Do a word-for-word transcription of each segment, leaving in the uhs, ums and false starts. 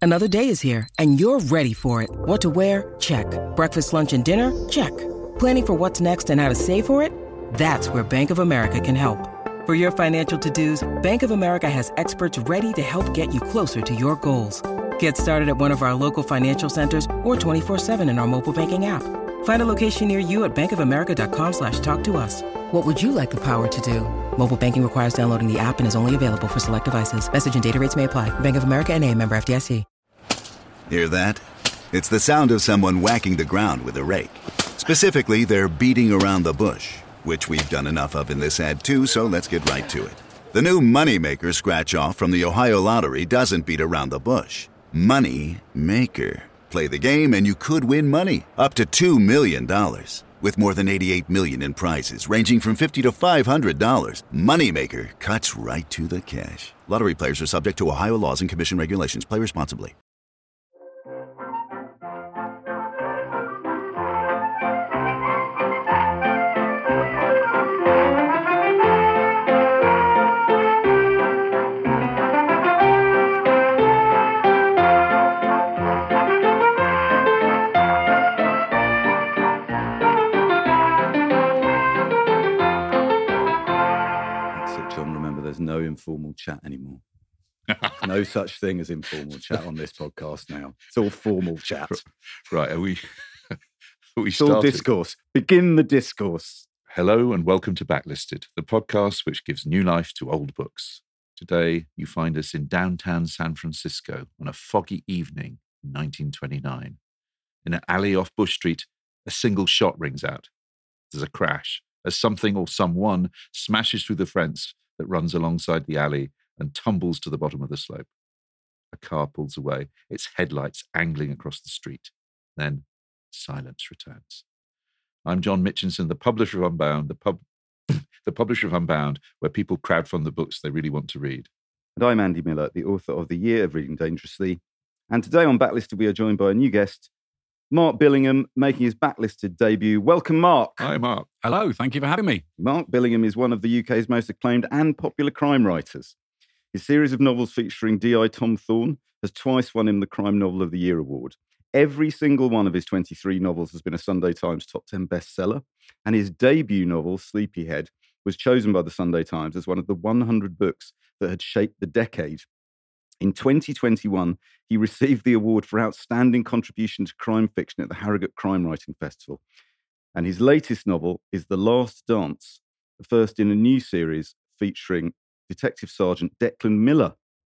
Another day is here, and you're ready for it. What to wear? Check. Breakfast, lunch, and dinner? Check. Planning for what's next and how to save for it? That's where Bank of America can help. For your financial to-dos, Bank of America has experts ready to help get you closer to your goals. Get started at one of our local financial centers or twenty-four seven in our mobile banking app. Find a location near you at bankofamerica.com slash talk to us. What would you like the power to do? Mobile banking requires downloading the app and is only available for select devices. Message and data rates may apply. Bank of America N A, member F D I C. Hear that? It's the sound of someone whacking the ground with a rake. Specifically, they're beating around the bush, which we've done enough of in this ad too, so let's get right to it. The new Moneymaker scratch-off from the Ohio Lottery doesn't beat around the bush. Money Maker. Play the game and you could win money, up to two million dollars. With more than eighty-eight million dollars in prizes, ranging from fifty dollars to five hundred dollars, Moneymaker cuts right to the cash. Lottery players are subject to Ohio laws and commission regulations. Play responsibly. No informal chat anymore. No such thing as informal chat on this podcast now. It's all formal chat. Right, are we... Are we it's all discourse. Begin the discourse. Hello and welcome to Backlisted, the podcast which gives new life to old books. Today, you find us in downtown San Francisco on a foggy evening in nineteen twenty-nine. In an alley off Bush Street, a single shot rings out. There's a crash as something or someone smashes through the fence that runs alongside the alley and tumbles to the bottom of the slope. A car pulls away, its headlights angling across the street. Then silence returns. I'm John Mitchinson, the publisher of Unbound, the pub, the publisher of Unbound, where people crowdfund the books they really want to read. And I'm Andy Miller, the author of The Year of Reading Dangerously. And today on Backlisted, we are joined by a new guest, Mark Billingham, making his Backlisted debut. Welcome, Mark. Hi, Mark. Hello, thank you for having me. Mark Billingham is one of the U K's most acclaimed and popular crime writers. His series of novels featuring D I Tom Thorne has twice won him the Crime Novel of the Year award. Every single one of his twenty-three novels has been a Sunday Times top ten bestseller, and his debut novel, Sleepyhead, was chosen by the Sunday Times as one of the one hundred books that had shaped the decade. In twenty twenty-one, he received the award for outstanding contribution to crime fiction at the Harrogate Crime Writing Festival. And his latest novel is The Last Dance, the first in a new series featuring Detective Sergeant Declan Miller,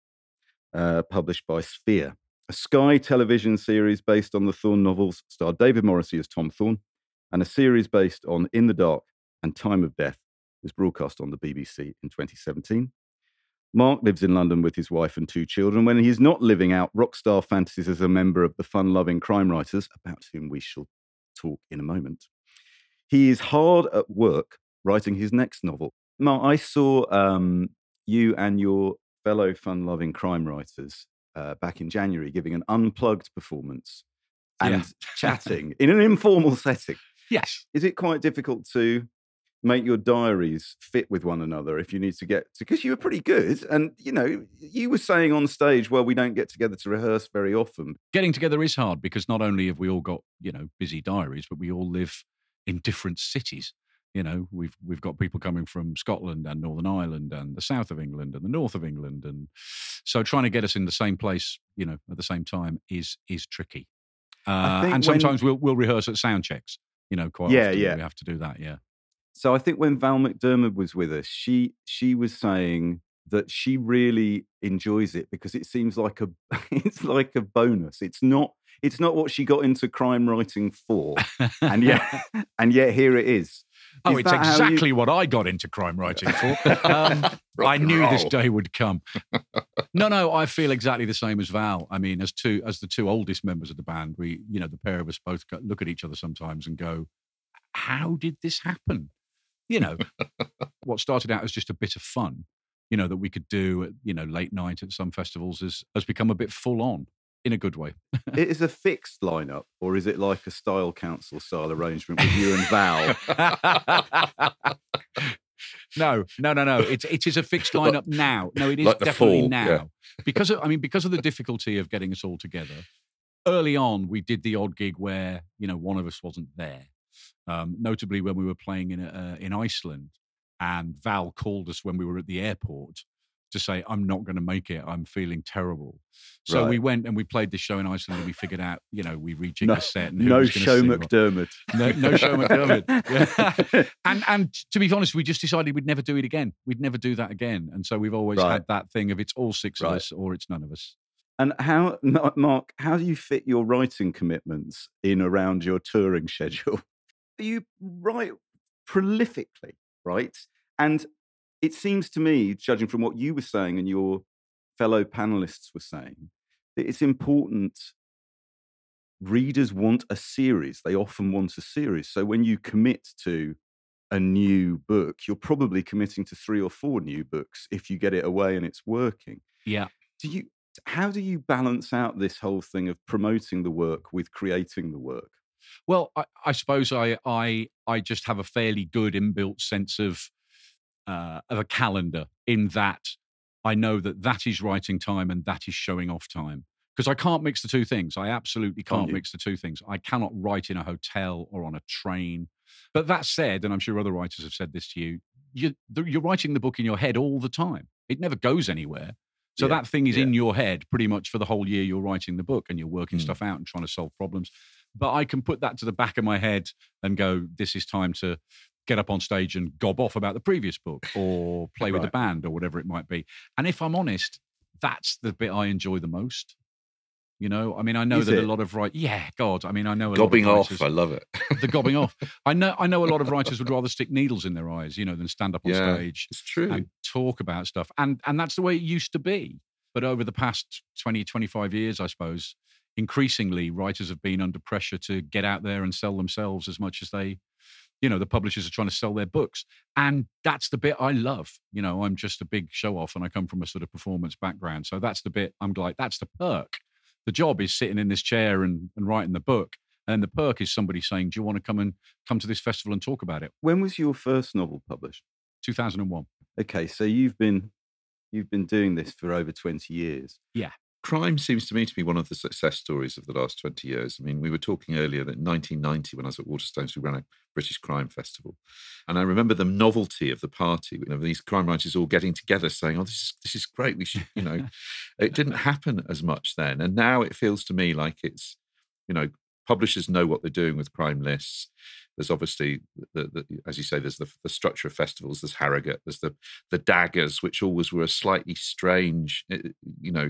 uh, published by Sphere. A Sky television series based on the Thorne novels starred David Morrissey as Tom Thorne, and a series based on In the Dark and Time of Death was broadcast on the B B C in twenty seventeen. Mark lives in London with his wife and two children when he's not living out rockstar fantasies as a member of the fun-loving crime writers, about whom we shall talk in a moment. He is hard at work writing his next novel. Mark, I saw um, you and your fellow fun-loving crime writers uh, back in January giving an unplugged performance and Yeah. chatting in an informal setting. Yes. Is it quite difficult to make your diaries fit with one another if you need to get to, because you were pretty good, and you know you were saying on stage, well, we don't get together to rehearse very often. Getting together is hard because not only have we all got, you know, busy diaries, but we all live in different cities. You know, we've we've got people coming from Scotland and Northern Ireland and the south of England and the north of England, and so trying to get us in the same place, you know, at the same time is is tricky. Uh, and sometimes when, we'll we'll rehearse at sound checks. You know, quite yeah, often yeah. we have to do that. Yeah. So I think when Val McDermott was with us, she she was saying that she really enjoys it because it seems like a it's like a bonus. It's not it's not what she got into crime writing for, and yet and yet here it is. Oh, Is it's that how exactly you- what I got into crime writing for. Um, I and knew this roll. day would come. No, no, I feel exactly the same as Val. I mean, as two as the two oldest members of the band, we, you know, the pair of us both go, look at each other sometimes and go, "How did this happen?" You know, what started out as just a bit of fun, you know, that we could do, at, you know, late night at some festivals has has become a bit full on in a good way. It is a fixed lineup, or is it like a style council style arrangement with you and Val? No, no, no, no. It's it is a fixed lineup now. No, it is Like the definitely Fall, now yeah. because of, I mean because of the difficulty of getting us all together. Early on, we did the odd gig where you know one of us wasn't there. Um, notably, when we were playing in uh, in Iceland, and Val called us when we were at the airport to say, "I'm not going to make it. I'm feeling terrible." So Right. we went and we played this show in Iceland, and we figured out, you know, we rejigged No, the set. And who no was gonna show sing what. McDermott. No, no show McDermott. Yeah. and and to be honest, we just decided we'd never do it again. We'd never do that again. And so we've always Right. had that thing of it's all six of Right. us or it's none of us. And how, Mark, how do you fit your writing commitments in around your touring schedule? You write prolifically, right? And it seems to me, judging from what you were saying and your fellow panelists were saying, that it's important. Readers want a series. They often want a series. So when you commit to a new book, you're probably committing to three or four new books if you get it away and it's working. Yeah. Do you? How do you balance out this whole thing of promoting the work with creating the work? Well, I, I suppose I, I I just have a fairly good inbuilt sense of uh, of a calendar in that I know that that is writing time and that is showing off time. Because I can't mix the two things. I absolutely can't Can't you? mix the two things. I cannot write in a hotel or on a train. But that said, and I'm sure other writers have said this to you, you you're writing the book in your head all the time. It never goes anywhere. So Yeah, that thing is yeah. in your head pretty much for the whole year you're writing the book and you're working Mm. stuff out and trying to solve problems. But I can put that to the back of my head and go, this is time to get up on stage and gob off about the previous book or play with the Right. band or whatever it might be. And if I'm honest, that's the bit I enjoy the most. You know, I mean, I know Is that it? a lot of writers, yeah, God, I mean, I know a Gobbing lot of off, writers, I love it. the gobbing off. I know, I know a lot of writers would rather stick needles in their eyes, you know, than stand up on Yeah, stage it's true. and talk about stuff. And and that's the way it used to be. But over the past twenty, twenty-five years, I suppose, increasingly writers have been under pressure to get out there and sell themselves as much as they, you know, the publishers are trying to sell their books. And that's the bit I love. You know, I'm just a big show off and I come from a sort of performance background. So that's the bit I'm like, that's the perk. The job is sitting in this chair and, and writing the book. And the perk is somebody saying, do you want to come and come to this festival and talk about it? When was your first novel published? two thousand one. Okay, so you've been you've been doing this for over twenty years. Crime seems to me to be one of the success stories of the last twenty years. I mean, we were talking earlier that in nineteen ninety, when I was at Waterstones, we ran a British crime festival. And I remember the novelty of the party, you know, these crime writers all getting together saying, oh, this is, this is great. We should, you know, it didn't happen as much then. And now it feels to me like it's, you know, publishers know what they're doing with crime lists. There's obviously, the, the, as you say, there's the, the structure of festivals. There's Harrogate. There's the the Daggers, which always were a slightly strange, you know,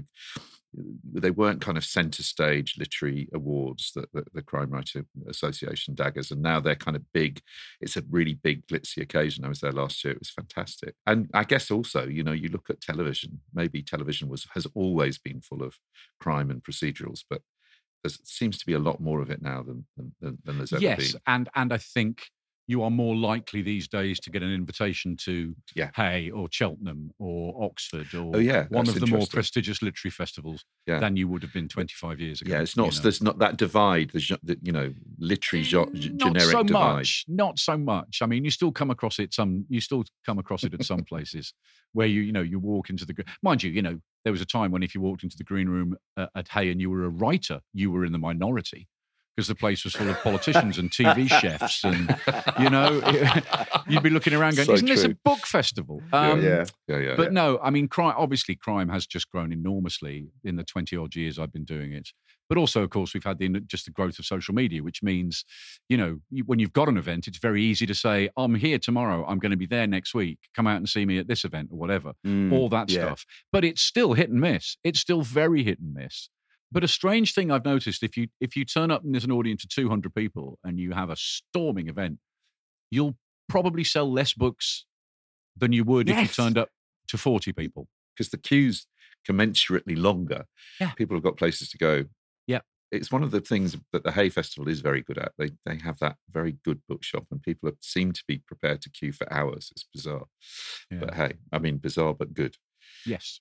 they weren't kind of centre stage literary awards, the, the, the Crime Writer Association Daggers, and now they're kind of big. It's a really big glitzy occasion. I was there last year. It was fantastic. And I guess also, you know, you look at television. Maybe television was has always been full of crime and procedurals, but there seems to be a lot more of it now than than, than there's ever Yes, been. and and I think you are more likely these days to get an invitation to Yeah. Hay or Cheltenham or Oxford or Oh, yeah, one that's of the more interesting. prestigious literary festivals Yeah. than you would have been twenty-five years ago. Yeah, it's not. you know. There's not that divide. The, gen- the you know literary jo- g- not generic so divide. much. Not so much. I mean, you still come across it. Some you still come across it at some places where you you know you walk into the gr- mind you you know there was a time when if you walked into the green room uh, at Hay and you were a writer, you were in the minority. Because the place was full of politicians and T V chefs, and you know, you'd be looking around going, So "Isn't this a true. book festival?" Yeah. Um, yeah. Yeah, yeah. But no, I mean, crime. Obviously, crime has just grown enormously in the twenty odd years I've been doing it. But also, of course, we've had the just the growth of social media, which means, you know, you, when you've got an event, it's very easy to say, "I'm here tomorrow. I'm going to be there next week. Come out and see me at this event or whatever." Mm, All that yeah. stuff. But it's still hit and miss. It's still very hit and miss. But a strange thing I've noticed, if you if you turn up and there's an audience of two hundred people and you have a storming event, you'll probably sell less books than you would if you Yes. turned up to forty people. Because the queue's commensurately longer. Yeah. People have got places to go. Yeah. It's one of the things that the Hay Festival is very good at. They they have that very good bookshop, and people are, seem to be prepared to queue for hours. It's bizarre. Yeah. But hey, I mean, bizarre but good. Yes.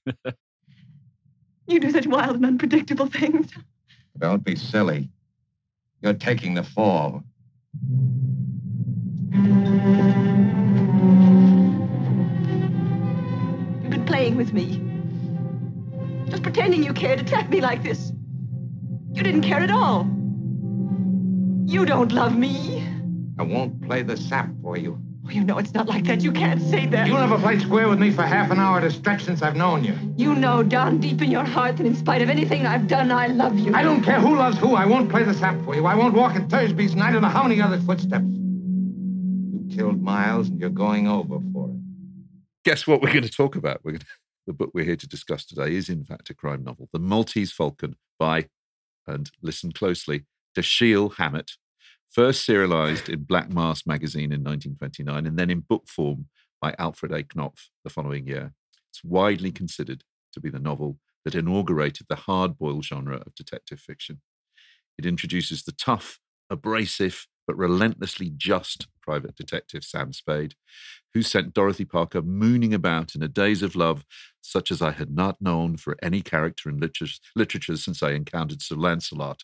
You do such wild and unpredictable things. Don't be silly. You're taking the fall. You've been playing with me. Just pretending you cared to trap me like this. You didn't care at all. You don't love me. I won't play the sap for you. Oh, you know it's not like that. You can't say that. You never played square with me for half an hour at a stretch since I've known you. You know down deep in your heart that in spite of anything I've done, I love you. I don't care who loves who. I won't play the sap for you. I won't walk in Thursby's and I don't know how many other footsteps. You killed Miles and you're going over for it. Guess what we're going to talk about? We're going to, the book we're here to discuss today is, in fact, a crime novel, The Maltese Falcon by, and listen closely, Dashiell Hammett, first serialized in Black Mask magazine in nineteen twenty-nine and then in book form by Alfred A. Knopf the following year. It's widely considered to be the novel that inaugurated the hard-boiled genre of detective fiction. It introduces the tough, abrasive, but relentlessly just private detective Sam Spade, who sent Dorothy Parker mooning about in a daze of love such as I had not known for any character in literature, literature since I encountered Sir Lancelot.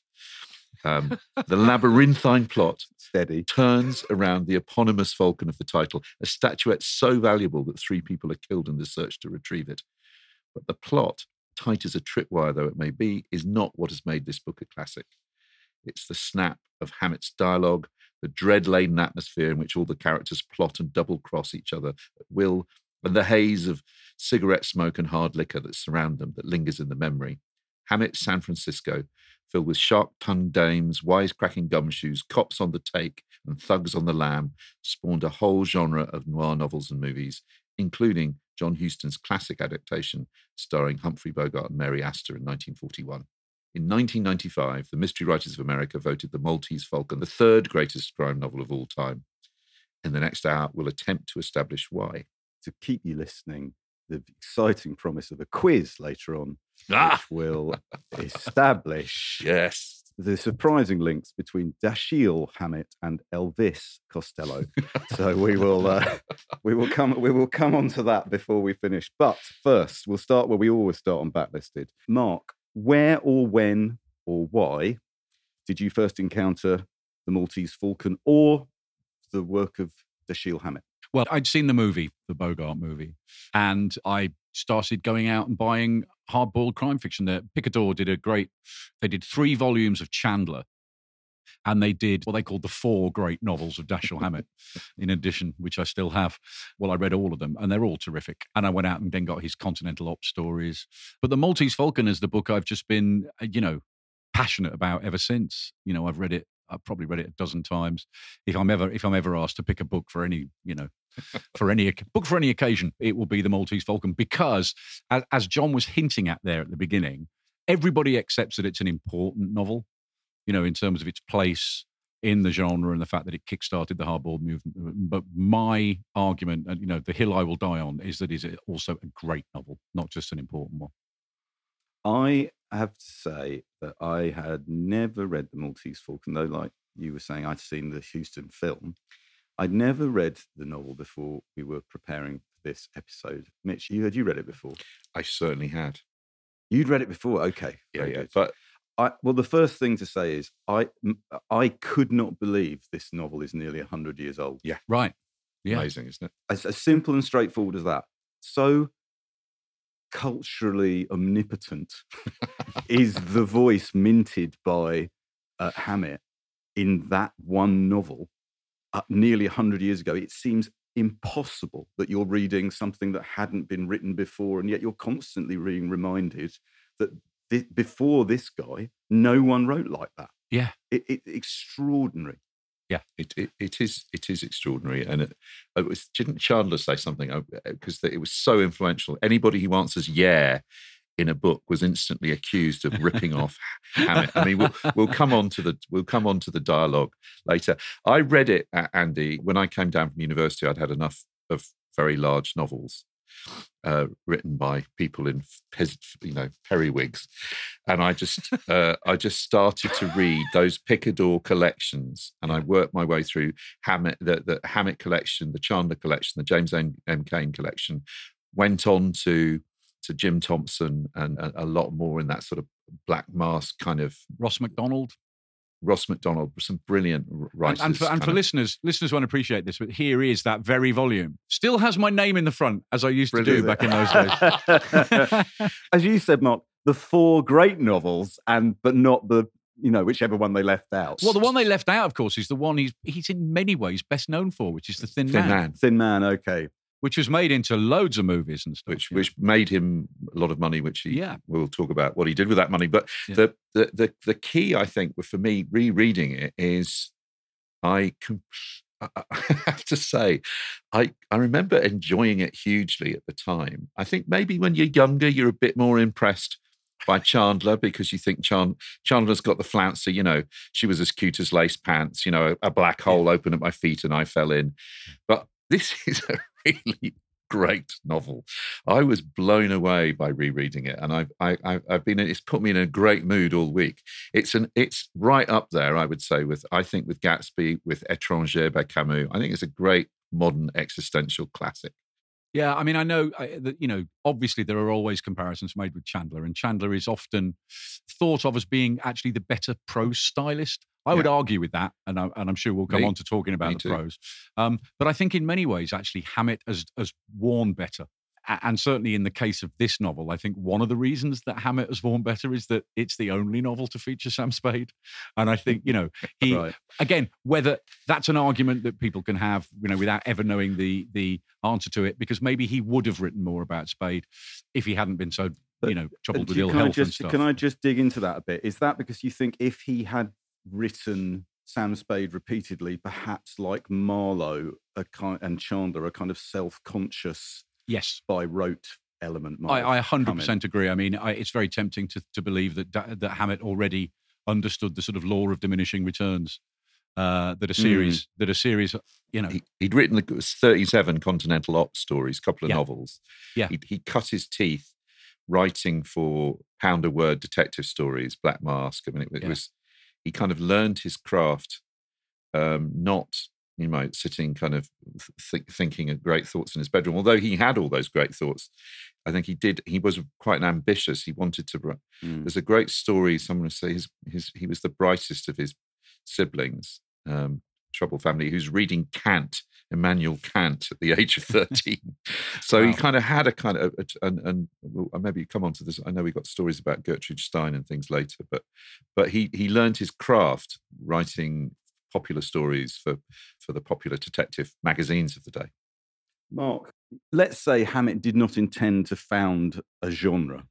Um, the labyrinthine plot Steady. turns around the eponymous falcon of the title, a statuette so valuable that three people are killed in the search to retrieve it. But the plot, tight as a tripwire though it may be, is not what has made this book a classic. It's the snap of Hammett's dialogue, the dread-laden atmosphere in which all the characters plot and double-cross each other at will, and the haze of cigarette smoke and hard liquor that surround them that lingers in the memory. Hammett's San Francisco, filled with sharp-tongued dames, wisecracking gumshoes, cops on the take, and thugs on the lam, spawned a whole genre of noir novels and movies, including John Huston's classic adaptation starring Humphrey Bogart and Mary Astor in nineteen forty-one. In nineteen ninety-five, the Mystery Writers of America voted The Maltese Falcon the third greatest crime novel of all time. In the next hour, we'll attempt to establish why. To keep you listening, the exciting promise of a quiz later on, Ah! which will establish Yes. the surprising links between Dashiell Hammett and Elvis Costello. So we will uh, we will come we will come on to that before we finish. But first, we'll start where we always start on Backlisted. Mark, where or when or why did you first encounter The Maltese Falcon or the work of Dashiell Hammett? Well, I'd seen the movie, the Bogart movie, and I started going out and buying hard-boiled crime fiction. There, Picador did a great, they did three volumes of Chandler, and they did what they called the four great novels of Dashiell Hammett, in addition, which I still have. Well, I read all of them, and they're all terrific. And I went out and then got his Continental Op stories. But The Maltese Falcon is the book I've just been, you know, passionate about ever since. You know, I've read it. I've probably read it a dozen times. If I'm ever if I'm ever asked to pick a book for any, you know, for any book for any occasion, it will be The Maltese Falcon, because as, as John was hinting at there at the beginning, everybody accepts that it's an important novel, you know, in terms of its place in the genre and the fact that it kickstarted the hardboiled movement. But my argument, and you know, the hill I will die on, is that it's also a great novel, not just an important one. I have to say that I had never read The Maltese Falcon, though, like you were saying, I'd seen the Huston film. I'd never read the novel before we were preparing for this episode. Mitch, you had you read it before? I certainly had. You'd read it before? Okay. Yeah, very yeah. good. But I, well, the first thing to say is I, I could not believe this novel is nearly one hundred years old. Yeah. Right. Yeah. Amazing, isn't it? As, as simple and straightforward as that. So culturally omnipotent is the voice minted by uh, Hammett in that one novel uh, nearly one hundred years ago. It seems impossible that you're reading something that hadn't been written before, and yet you're constantly being reminded that th- before this guy, no one wrote like that. Yeah. It, it, extraordinary. Yeah, it, it it is it is extraordinary, and it, it was, didn't Chandler say something because it was so influential? Anybody who answers "yeah" in a book was instantly accused of ripping off Hammett. I mean, we'll we'll come on to the we'll come on to the dialogue later. I read it, Andy, when I came down from university. I'd had enough of very large novels uh, written by people in you know periwigs, and I just uh, I just started to read those Picador collections, and I worked my way through Hammett, the, the Hammett collection, the Chandler collection, the James M. Cain collection. Went on to to Jim Thompson and a, a lot more in that sort of Black Mask kind of Ross MacDonald. Ross MacDonald, some brilliant writers. And, and for, and for listeners, listeners won't appreciate this, but here is that very volume. Still has my name in the front, as I used Brilliant. to do back in those days. As you said, Mark, the four great novels, and but not the, you know, whichever one they left out. Well, the one they left out, of course, is the one he's he's in many ways best known for, which is The Thin, Thin Man, Man. Thin Man, okay. which was made into loads of movies and stuff. Which yeah. which made him a lot of money, which he Yeah. we'll talk about what he did with that money. But Yeah. the, the the the key, I think, for me rereading it is I com- I have to say, I, I remember enjoying it hugely at the time. I think maybe when you're younger, you're a bit more impressed by Chandler because you think Chan- Chandler's got the flouncer, you know, she was as cute as lace pants, you know, a, a black hole opened at my feet and I fell in. But this is a really great novel. I was blown away by rereading it, and I've I, I, I've been. It's put me in a great mood all week. It's an it's right up there, I would say, with I think with Gatsby, with Étranger by Camus. I think it's a great modern existential classic. Yeah, I mean, I know I, that, you know, obviously there are always comparisons made with Chandler, and Chandler is often thought of as being actually the better prose stylist. I would Yeah. argue with that, and, I, and I'm sure we'll come Me- on to talking about me the too. prose. Um, but I think in many ways, actually, Hammett has, has worn better. A- And certainly in the case of this novel, I think one of the reasons that Hammett has worn better is that it's the only novel to feature Sam Spade. And I think, you know, he, Right. again, whether that's an argument that people can have, you know, without ever knowing the the answer to it, because maybe he would have written more about Spade if he hadn't been so, But- you know, troubled And with do you- ill can I health and just, stuff. Can I just dig into that a bit? Is that because you think if he had written Sam Spade repeatedly, perhaps like Marlowe a kind, and Chandler, a kind of self-conscious Yes. by rote element might I, have I come in? one hundred percent agree. I mean, I, it's very tempting to, to believe that Da- that Hammett already understood the sort of law of diminishing returns. Uh, that a series, that a series, you know, He, he'd written the, it was thirty-seven Continental Ops stories, a couple of Yeah. novels. Yeah. He, he cut his teeth writing for pound a word detective stories, Black Mask. I mean, it, it Yeah. was, he kind of learned his craft, um, not, you know, sitting kind of th- thinking of great thoughts in his bedroom. Although he had all those great thoughts, I think he did, he was quite an ambitious. He wanted to, write- Mm. there's a great story, someone would say his, his, he was the brightest of his siblings, um, troubled family, who's reading Kant, Immanuel Kant, at the age of thirteen. So he Wow. kind of had a kind of, and, and we'll maybe come on to this. I know we got stories about Gertrude Stein and things later, but but he he learned his craft writing popular stories for for the popular detective magazines of the day. Mark, let's say Hammett did not intend to found a genre.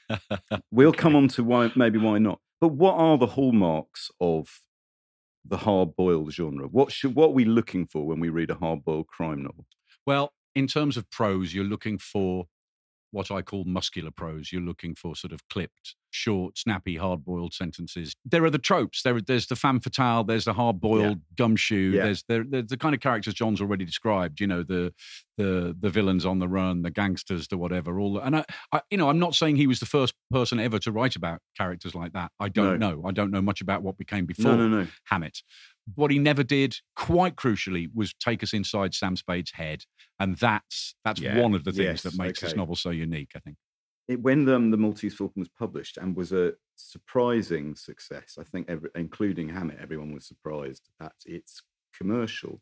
We'll come on to why, maybe why not. But what are the hallmarks of the hard-boiled genre? What should what are we looking for when we read a hard-boiled crime novel? Well, in terms of prose, you're looking for what I call muscular prose. You're looking for sort of clipped, short, snappy, hard-boiled sentences. There are the tropes. There, there's the femme fatale. There's the hard-boiled gumshoe. Yeah. There's, there, there's the kind of characters John's already described. You know, the the the villains on the run, the gangsters, the whatever. All the, and I, I, you know, I'm not saying he was the first person ever to write about characters like that. I don't No. know. I don't know much about what became before No, no, no. Hammett. What he never did, quite crucially, was take us inside Sam Spade's head, and that's that's Yeah. one of the things Yes, that makes this okay. novel so unique. I think. It, when um, the Maltese Falcon was published and was a surprising success, I think, every, including Hammett, everyone was surprised at its commercial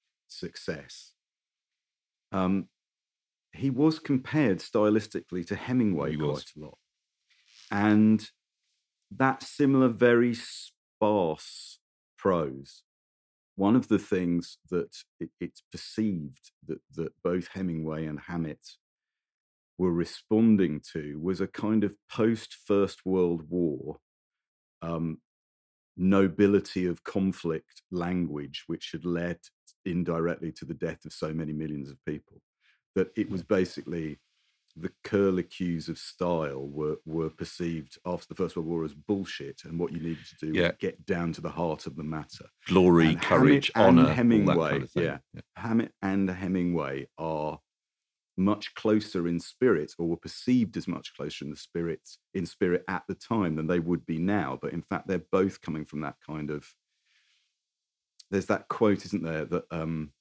success. Um, he was compared stylistically to Hemingway He quite was. a lot, and that similar, very sparse prose. One of the things that it, it's perceived that that both Hemingway and Hammett were responding to was a kind of post First World War um, nobility of conflict language, which had led indirectly to the death of so many millions of people. That it was basically the curlicues of style were were perceived after the First World War as bullshit, and what you needed to do Yeah. was get down to the heart of the matter. Glory, And courage, Hammett and honor, all that Hemingway, kind of thing. yeah. Hammett and Hemingway are much closer in spirit, or were perceived as much closer in the spirit in spirit at the time than they would be now. But in fact, they're both coming from that kind of. There's that quote, isn't there, that um,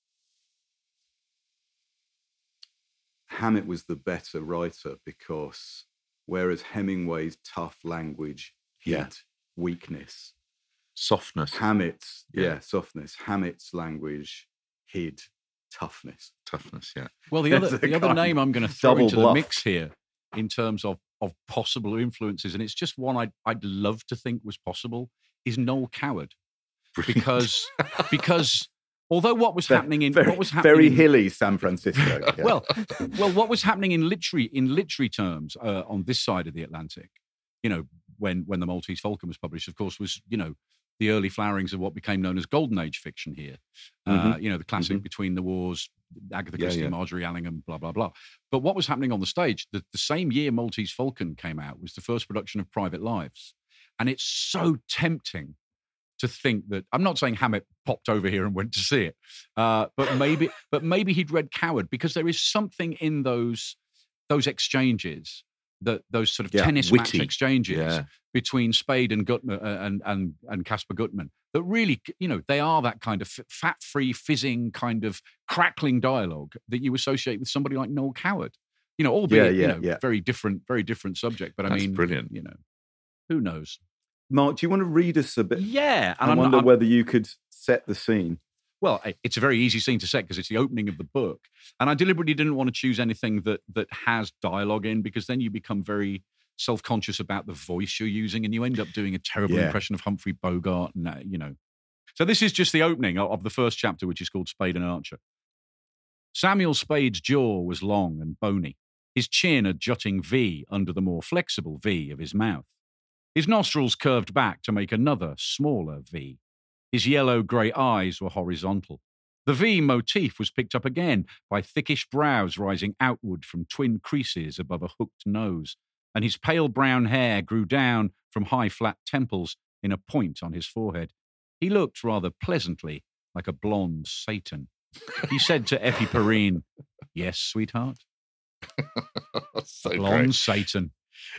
Hammett was the better writer because, whereas Hemingway's tough language hid Yeah. weakness, Softness. Hammett's, yeah. Yeah. softness. Hammett's language hid toughness. Toughness, yeah. Well, the other There's a the other kind name I'm going to throw double into bluff. the mix here, in terms of of possible influences, and it's just one I'd I'd love to think was possible, is Noel Coward, because because although what was happening in very, what was happening very in, hilly San Francisco. Yeah. well, well, what was happening in literary in literary terms uh, on this side of the Atlantic, you know, when when the Maltese Falcon was published, of course, was you know the early flowerings of what became known as Golden Age fiction here. Uh, Mhm. you know, the classic Mhm. Between the Wars, Agatha Yeah, Christie, yeah. Marjorie Allingham, blah blah blah. But what was happening on the stage? The, the same year Maltese Falcon came out was the first production of Private Lives, and it's so tempting to think that I'm not saying Hammett popped over here and went to see it, uh, but maybe, but maybe he'd read Coward, because there is something in those those exchanges, that those sort of Yeah, tennis witty. match exchanges Yeah. between Spade and Gutman uh, and and and Caspar Gutman, that really, you know, they are that kind of fat-free, fizzing, kind of crackling dialogue that you associate with somebody like Noel Coward. You know, albeit Yeah, you yeah, know, yeah. very different, very different subject. But I That's mean, brilliant. You know, who knows? Mark, do you want to read us a bit? Yeah, and I I'm, wonder I'm, whether you could set the scene. Well, it's a very easy scene to set because it's the opening of the book, and I deliberately didn't want to choose anything that that has dialogue in, because then you become very self-conscious about the voice you're using, and you end up doing a terrible Yeah. impression of Humphrey Bogart, and uh, you know. So this is just the opening of the first chapter, which is called Spade and Archer. Samuel Spade's jaw was long and bony, his chin a jutting V under the more flexible V of his mouth. His nostrils curved back to make another, smaller V. His yellow-grey eyes were horizontal. The V motif was picked up again by thickish brows rising outward from twin creases above a hooked nose, and his pale brown hair grew down from high flat temples in a point on his forehead. He looked rather pleasantly like a blonde Satan. He said to Effie Perrine, "Yes, sweetheart?" So Blonde great. Satan.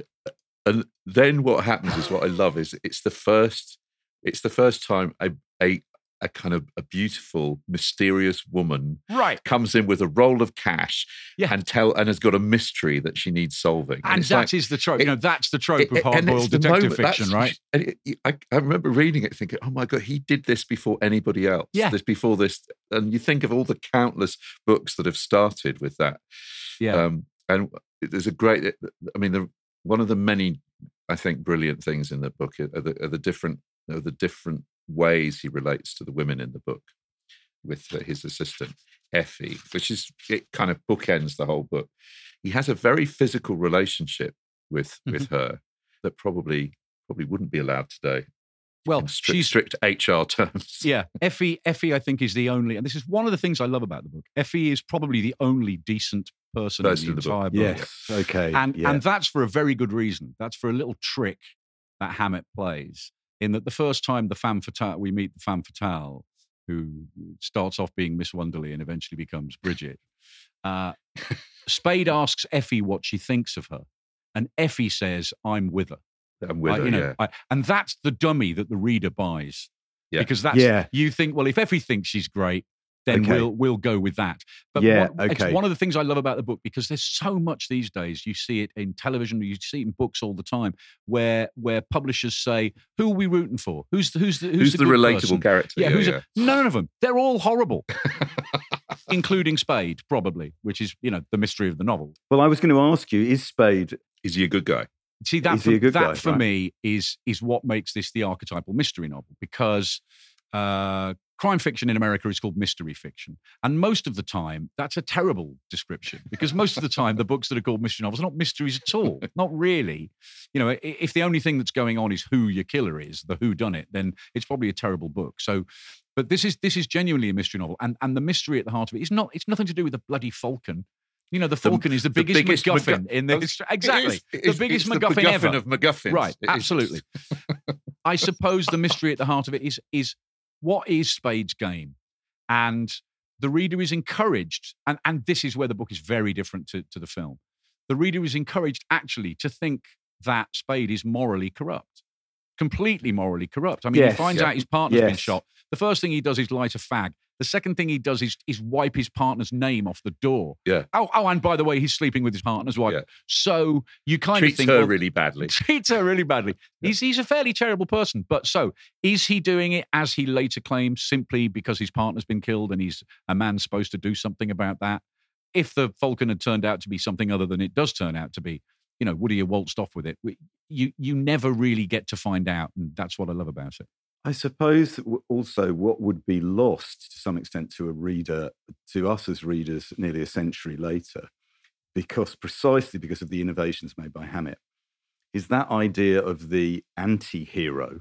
And then what happens is what I love is it's the first it's the first time a a, a kind of a beautiful, mysterious woman Right. comes in with a roll of cash Yeah. and tell and has got a mystery that she needs solving. And it's that like- is the trope. it- you know, that's the trope it- of it- and hard-boiled it's the detective moment- fiction, that's- right? And it, I, I remember reading it thinking, oh my God, he did this before anybody else. Yeah. This before this. And you think of all the countless books that have started with that. Yeah. Um, and there's a great, I mean, the, one of the many, I think, brilliant things in the book are the, are the different are the different ways he relates to the women in the book with uh, his assistant, Effie, which is, it kind of bookends the whole book. He has a very physical relationship with with her that probably probably wouldn't be allowed today. Well, in strict, she's strict H R terms. Yeah, Effie. Effie, I think, is the only, and this is one of the things I love about the book. Effie is probably the only decent person Person in in the the book. entire book, Yes. Okay. and yeah. and that's for a very good reason. That's for a little trick that Hammett plays. In that, the first time the femme fatale we meet the femme fatale, who starts off being Miss Wonderly and eventually becomes Bridget. Uh, Spade asks Effie what she thinks of her, and Effie says, "I'm with her." I'm with I- her, you know, yeah. I- and that's the dummy that the reader buys. Yeah. Because that's Yeah. you think, well, if Effie thinks she's great, then Okay. we'll we'll go with that. But Yeah, one, okay. it's one of the things I love about the book, because there's so much these days. You see it in television, you see it in books all the time, where where publishers say, "Who are we rooting for? Who's the, who's the who's, Who's the good relatable person?" character? Yeah, Yeah, who's yeah. A, none of them. They're all horrible, including Spade, probably, which is you know the mystery of the novel. Well, I was going to ask you: is Spade? Is he a good guy? See, that Is for, he a good that guy, for right? me is is what makes this the archetypal mystery novel, because uh, crime fiction in America is called mystery fiction, and most of the time that's a terrible description, because most of the time the books that are called mystery novels are not mysteries at all, not really. You know, i- if the only thing that's going on is who your killer is, the who done it, then it's probably a terrible book. So, but this is this is genuinely a mystery novel, and and the mystery at the heart of it is not it's nothing to do with the bloody falcon. You know, the Falcon is the the biggest, biggest MacGuffin MacGuff- in the Oh, history. Exactly. It is- it the is- biggest it's the MacGuffin, ever. of MacGuffins. Right, It is. absolutely. I suppose the mystery at the heart of it is is what is Spade's game? And the reader is encouraged, and, and this is where the book is very different to, to the film. The reader is encouraged actually to think that Spade is morally corrupt. Completely morally corrupt. I mean, Yes, he finds yeah. out his partner's been Yes. shot. The first thing he does is light a fag The second thing he does is, is wipe his partner's name off the door. Yeah. Oh, oh, and by the way, he's sleeping with his partner's wife. Yeah. So you kind Treats of think... her well, really badly. Treats her really badly. Yeah. He's, he's a fairly terrible person. But so, is he doing it, as he later claims, simply because his partner's been killed and he's a man supposed to do something about that? If the Falcon had turned out to be something other than it does turn out to be, you know, would he have waltzed off with it? You, you never really get to find out, and that's what I love about it. I suppose also what would be lost to some extent to a reader, to us as readers nearly a century later, because precisely because of the innovations made by Hammett, is that idea of the anti-hero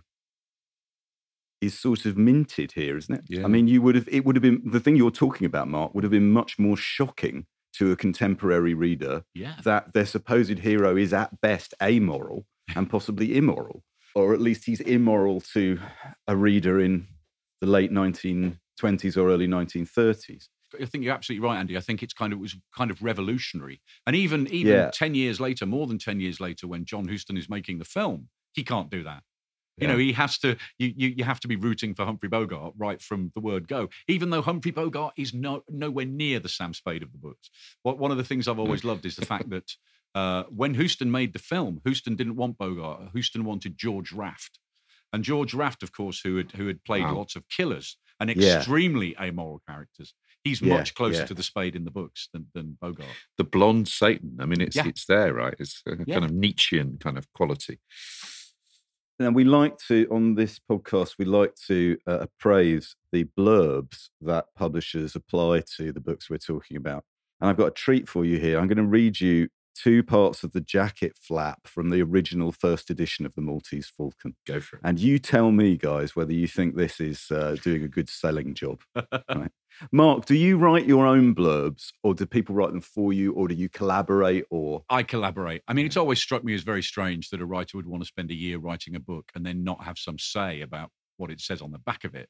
is sort of minted here, isn't it? Yeah. I mean, you would have, it would have been, the thing you're talking about, Mark, would have been much more shocking to a contemporary reader yeah. that their supposed hero is at best amoral and possibly immoral. Or at least he's immoral to a reader in the late nineteen twenties or early nineteen thirties. I think you're absolutely right, Andy. I think it's kind of it was kind of revolutionary. And even even Yeah. ten years later, more than ten years later, when John Huston is making the film, he can't do that. You Yeah. know, he has to. You, you you have to be rooting for Humphrey Bogart right from the word go. Even though Humphrey Bogart is no nowhere near the Sam Spade of the books. What one of the things I've always loved is the fact that. Uh, when Huston made the film, Huston didn't want Bogart. Huston wanted George Raft. And George Raft, of course, who had who had played Wow. lots of killers and Yeah. extremely amoral characters. He's Yeah, much closer yeah. to the Spade in the books than, than Bogart. The blonde Satan. I mean, it's Yeah. it's there, right? It's a Yeah. kind of Nietzschean kind of quality. Now, we like to, on this podcast, we like to uh, appraise the blurbs that publishers apply to the books we're talking about. And I've got a treat for you here. I'm going to read you two parts of the jacket flap from the original first edition of the Maltese Falcon. Go for it. And you tell me, guys, whether you think this is uh, doing a good selling job. Right. Mark, do you write your own blurbs, or do people write them for you, or do you collaborate? Or I collaborate. I mean, it's always struck me as very strange that a writer would want to spend a year writing a book and then not have some say about what it says on the back of it.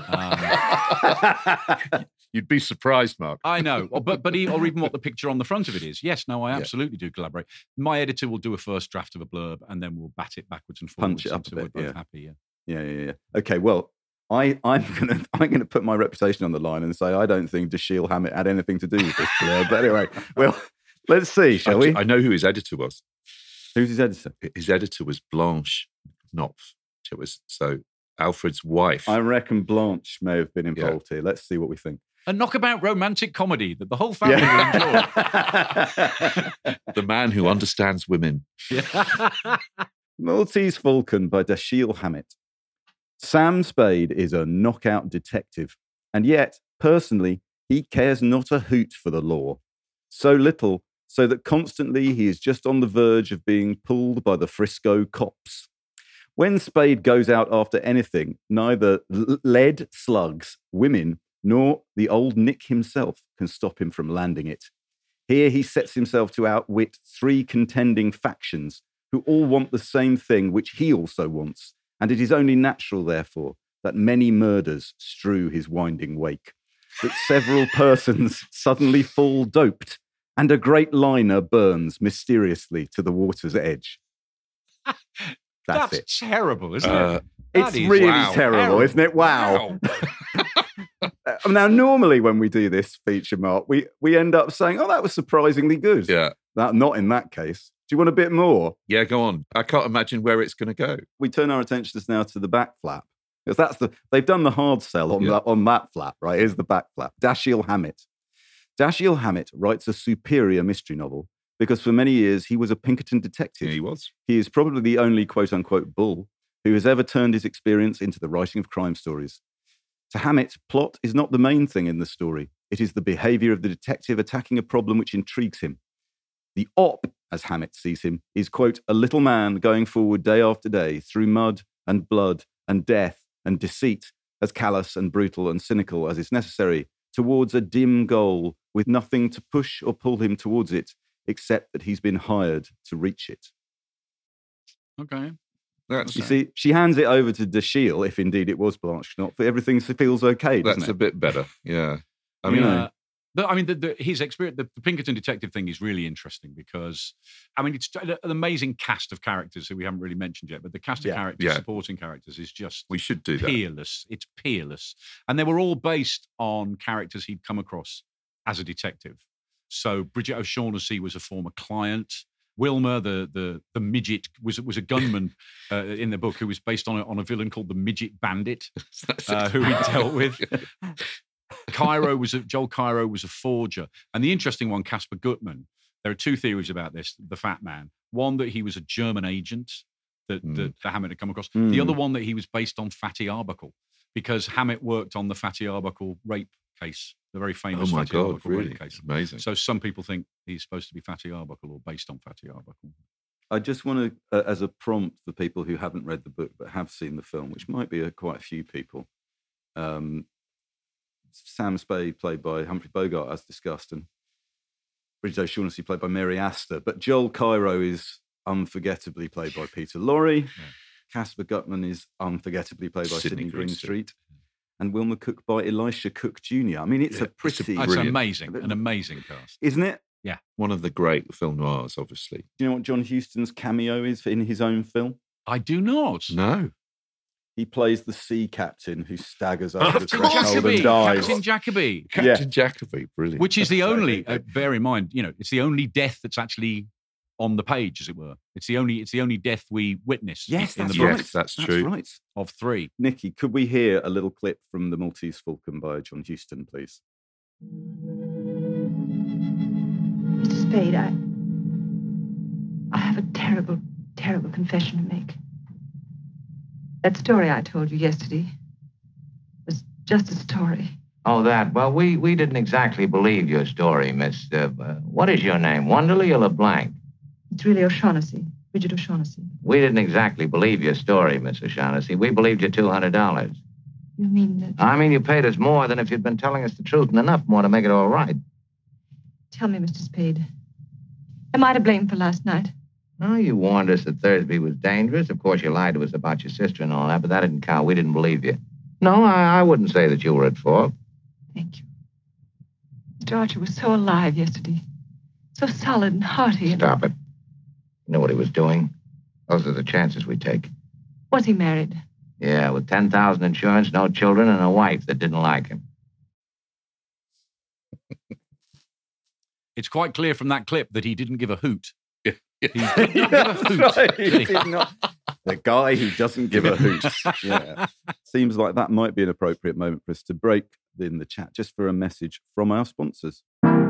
Um, You'd be surprised, Mark. I know, or, but but he, or even what the picture on the front of it is. Yes, no, I Yeah. absolutely do collaborate. My editor will do a first draft of a blurb, and then we'll bat it backwards and forwards Punch it up a until bit, we're both yeah. happy. Yeah. Yeah, yeah, yeah. Okay, well, I, I'm gonna I'm gonna put my reputation on the line and say I don't think Dashiell Hammett had anything to do with this blurb. But anyway, well, let's see, shall I, we? I know who his editor was. Who's his editor? His editor was Blanche Knopf. It was so Alfred's wife. I reckon Blanche may have been involved here. Let's see what we think. A knockabout romantic comedy that the whole family will enjoy. The man who understands women. Maltese Falcon by Dashiell Hammett. Sam Spade is a knockout detective, and yet, personally, he cares not a hoot for the law. So little, so that constantly he is just on the verge of being pulled by the Frisco cops. When Spade goes out after anything, neither l- lead slugs, women, nor the old Nick himself can stop him from landing it. Here he sets himself to outwit three contending factions who all want the same thing, which he also wants, and it is only natural, therefore, that many murders strew his winding wake, that several persons suddenly fall doped, and a great liner burns mysteriously to the water's edge. That's, That's it. terrible, isn't Uh, it? It's That is- really wow. terrible, Terrible. isn't it? Wow. Uh, Now, normally when we do this feature, Mark, we, we end up saying, oh, that was surprisingly good. Yeah. That, not in that case. Do you want a bit more? Yeah, go on. I can't imagine where it's going to go. We turn our attentions now to the back flap. Because that's the, they've done the hard sell on, Yeah. that, on that flap, right? Here's the back flap. Dashiell Hammett. Dashiell Hammett writes a superior mystery novel because for many years he was a Pinkerton detective. Yeah, he was. He is probably the only quote-unquote bull who has ever turned his experience into the writing of crime stories. To Hammett, plot is not the main thing in the story. It is the behavior of the detective attacking a problem which intrigues him. The op, as Hammett sees him, is, quote, a little man going forward day after day through mud and blood and death and deceit, as callous and brutal and cynical as is necessary, towards a dim goal with nothing to push or pull him towards it, except that he's been hired to reach it. Okay. That's, You see, she hands it over to Dashiell, if indeed it was Blanche Knopf, but everything feels okay, doesn't that's it? a bit better. Yeah. I You mean, know. Uh, The, I mean, the, the, his experience, the, the Pinkerton detective thing is really interesting because, I mean, it's an amazing cast of characters who we haven't really mentioned yet, but the cast of Yeah. characters, Yeah. supporting characters, is just We should do that. peerless. It's peerless. And they were all based on characters he'd come across as a detective. So Bridget O'Shaughnessy was a former client. Wilmer, the the the midget, was was a gunman uh, in the book who was based on a, on a villain called the Midget Bandit, uh, who he dealt with. Cairo was a, Joel Cairo was a forger, and the interesting one, Caspar Gutman. There are two theories about this: the Fat Man. One that he was a German agent that Mm. that, that Hammett had come across. Mm. The other one that he was based on Fatty Arbuckle, because Hammett worked on the Fatty Arbuckle rape case, the very Oh famous my Fatty God, Arbuckle really? rape case. Amazing. So some people think he's supposed to be Fatty Arbuckle or based on Fatty Arbuckle. I just want to, uh, as a prompt for people who haven't read the book but have seen the film, which might be a, quite a few people. Um, Sam Spade, played by Humphrey Bogart, as discussed, and Bridget O'Shaughnessy, played by Mary Astor. But Joel Cairo is unforgettably played by Peter Lorre. Yeah. Caspar Gutman is unforgettably played by Sidney Sidney Greenstreet. Greenstreet. And Wilmer Cook by Elisha Cook Junior I mean, it's Yeah, a it's a pretty, That's Brilliant. amazing, an amazing cast. isn't it? One of the great film noirs, obviously. Do you know what John Huston's cameo is in his own film? I do not. No. He plays the sea captain who staggers over Of the Captain course. threshold Jacoby, and dies. Captain Jacoby, Captain Jacoby, brilliant. which is the That's only. so Uh, bear in mind, you know, it's the only death that's actually on the page, as it were. It's the only. It's the only death we witness. Yes, in that's the right. book Yes, that's true. right. of three. Nikki, could we hear a little clip from The Maltese Falcon by John Huston, please? Mister Spade, I. I have a terrible, terrible confession to make. That story I told you yesterday was just a story. Oh, that. Well, we, we didn't exactly believe your story, Miss... Uh, uh, what is your name, Wonderly or LeBlanc? It's really O'Shaughnessy, Bridget O'Shaughnessy. We didn't exactly believe your story, Miss O'Shaughnessy. We believed you two hundred dollars. You mean that? I mean, you paid us more than if you'd been telling us the truth and enough more to make it all right. Tell me, Mister Spade. Am I to blame for last night? Oh, you warned us that Thursby was dangerous. Of course, you lied to us about your sister and all that, but that didn't count. We didn't believe you. No, I, I wouldn't say that you were at fault. Thank you. Mister Archer was so alive yesterday. So solid and hearty. And Stop it. You know what he was doing? Those are the chances we take. was he married? Yeah, with ten thousand insurance, no children, and a wife that didn't like him. It's quite clear from that clip that he didn't give a hoot. He Yeah, didn't give a hoot. that's right. He did he? did not. The guy who doesn't give a hoot. Yeah. Seems like that might be an appropriate moment for us to break in the chat just for a message from our sponsors.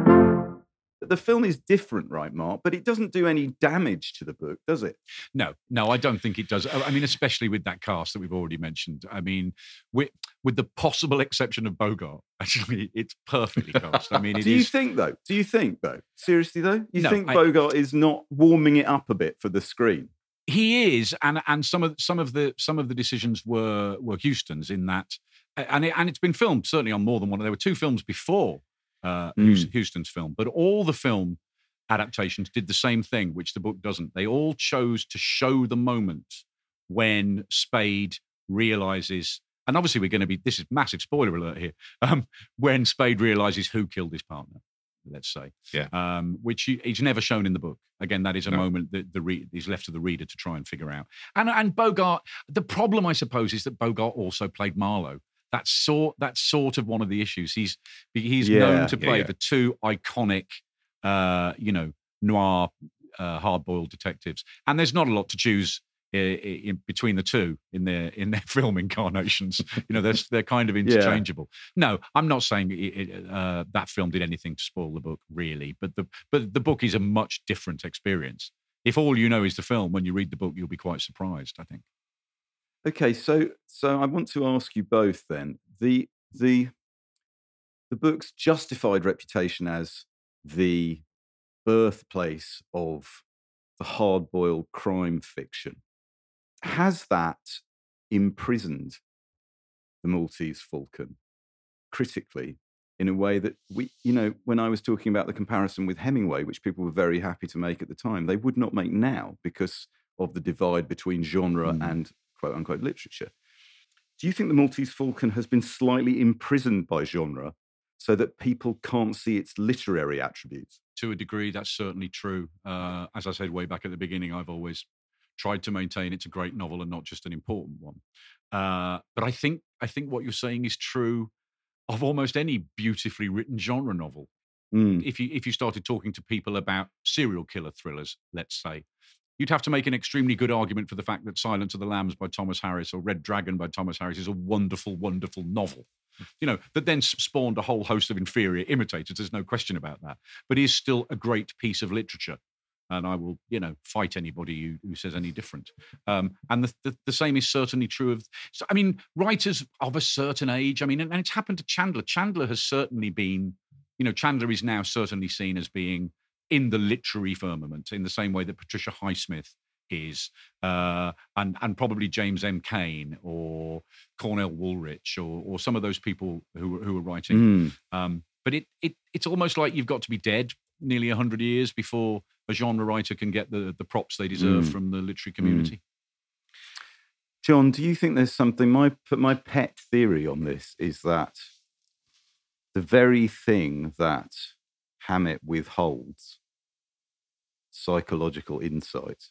The film is different, right, Mark? But it doesn't do any damage to the book, does it? No, no, I don't think it does. I mean, especially with that cast that we've already mentioned. I mean, with, with the possible exception of Bogart, actually, it's perfectly cast. I mean, it Do you is. think, though? Do you think, though? Seriously, though? You No, think I- Bogart is not warming it up a bit for the screen? He is, and and some of some of the some of the decisions were were Houston's in that, and it, and it's been filmed certainly on more than one. There were two films before uh, Mm. Houston's film, but all the film adaptations did the same thing, which the book doesn't. They all chose to show the moment when Spade realizes, and obviously we're going to be. This is massive spoiler alert here. Um, when Spade realizes who killed his partner. Let's say, Yeah. um, which he, he's never shown in the book. Again, that is a No. moment that the re- is left to the reader to try and figure out. And and Bogart, the problem, I suppose, is that Bogart also played Marlowe. That's sort that's sort of one of the issues. He's he's Yeah, known to yeah, play yeah. the two iconic, uh, you know, noir uh, hard-boiled detectives, and there's not a lot to choose i- i- in between the two in their in their film incarnations. You know, they're they're kind of interchangeable. No, I'm not saying it, it, uh, that film did anything to spoil the book, really. But the but the book is a much different experience. If all you know is the film, when you read the book, you'll be quite surprised, I think. Okay, so so I want to ask you both then. The the the book's justified reputation as the birthplace of the hard-boiled crime fiction, has that imprisoned the Maltese Falcon critically in a way that we, you know, when I was talking about the comparison with Hemingway, which people were very happy to make at the time, they would not make now because of the divide between genre Mm. and quote unquote literature. Do you think the Maltese Falcon has been slightly imprisoned by genre so that people can't see its literary attributes? To a degree, that's certainly true. Uh, as I said way back at the beginning, I've always tried to maintain it's a great novel and not just an important one. Uh, but I think I think what you're saying is true of almost any beautifully written genre novel. Mm. If you if you started talking to people about serial killer thrillers, let's say, you'd have to make an extremely good argument for the fact that Silence of the Lambs by Thomas Harris or Red Dragon by Thomas Harris is a wonderful, wonderful novel. You know, that then spawned a whole host of inferior imitators. There's no question about that. But is still a great piece of literature. And I will, you know, fight anybody who, who says any different. Um, and the, the, the same is certainly true of, so, I mean, writers of a certain age. I mean, and, and it's happened to Chandler. Chandler has certainly been, you know, Chandler is now certainly seen as being in the literary firmament in the same way that Patricia Highsmith is, uh, and and probably James M. Cain or Cornell Woolrich or or some of those people who who are writing. Mm. Um, but it it it's almost like you've got to be dead nearly a hundred years before a genre writer can get the the props they deserve Mm. from the literary community. Mm. John, do you think there's something? My my pet theory on this is that the very thing that Hammett withholds, psychological insight,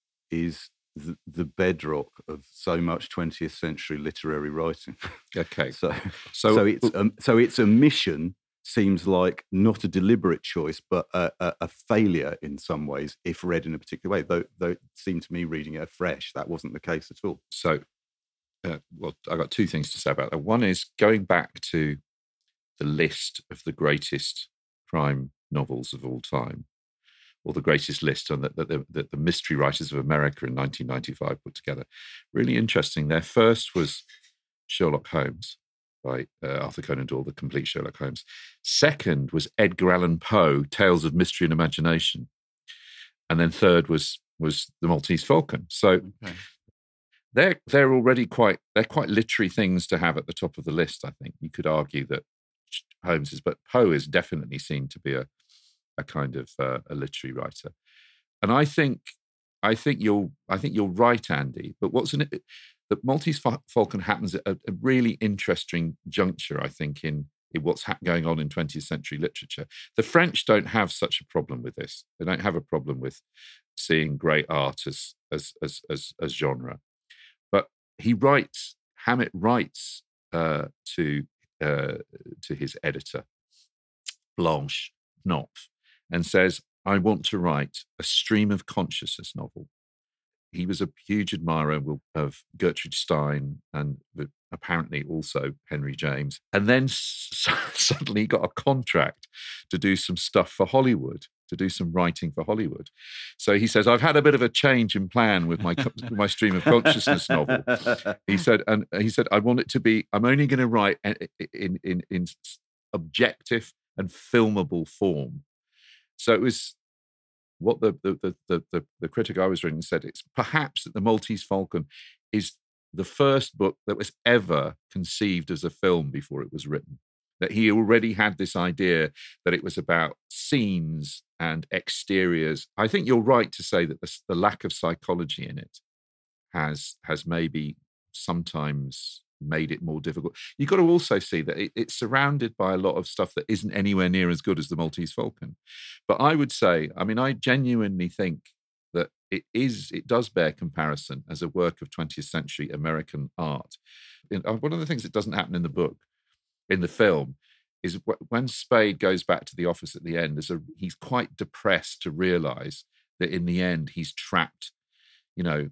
is the, the bedrock of so much twentieth century literary writing. Okay. So, So- so it's um, so its omission seems like not a deliberate choice, but a, a, a failure in some ways, if read in a particular way. Though, though it seemed to me, reading it afresh, that wasn't the case at all. So, uh, well, I got two things to say about that. One is going back to the list of the greatest crime novels of all time, or the greatest list on that the, the, the, the mystery writers of America in nineteen ninety-five put together. Really interesting. Their first was Sherlock Holmes by uh, Arthur Conan Doyle, the complete Sherlock Holmes. Second was Edgar Allan Poe, Tales of Mystery and Imagination. And then third was was The Maltese Falcon. So Okay. they're they're already quite they're quite literary things to have at the top of the list. I think you could argue that Holmes is, but Poe is definitely seen to be a a kind of uh, a literary writer. And I think I think you're I think you're right, Andy. But what's an the Maltese Falcon happens at a, a really interesting juncture, I think, in, in what's ha- going on in twentieth century literature. The French don't have such a problem with this. They don't have a problem with seeing great art as as as as, as genre. But he writes, Hammett writes uh, to uh, to his editor, Blanche Knopf, and says, I want to write a stream of consciousness novel. He was a huge admirer of Gertrude Stein and apparently also Henry James. And then s- suddenly he got a contract to do some stuff for Hollywood, to do some writing for Hollywood. So he says, I've had a bit of a change in plan with my my stream of consciousness novel. He said, and he said, I want it to be, I'm only going to write in, in, in objective and filmable form. So it was what the the, the the the critic I was reading said. It's perhaps that The Maltese Falcon is the first book that was ever conceived as a film before it was written. That he already had this idea that it was about scenes and exteriors. I think you're right to say that the, the lack of psychology in it has has maybe sometimes made it more difficult. You've got to also see that it, it's surrounded by a lot of stuff that isn't anywhere near as good as The Maltese Falcon. But I would say, I mean, I genuinely think that it is, it does bear comparison as a work of twentieth century American art. And one of the things that doesn't happen in the book, in the film, is when Spade goes back to the office at the end, there's a, he's quite depressed to realize that in the end he's trapped, you know,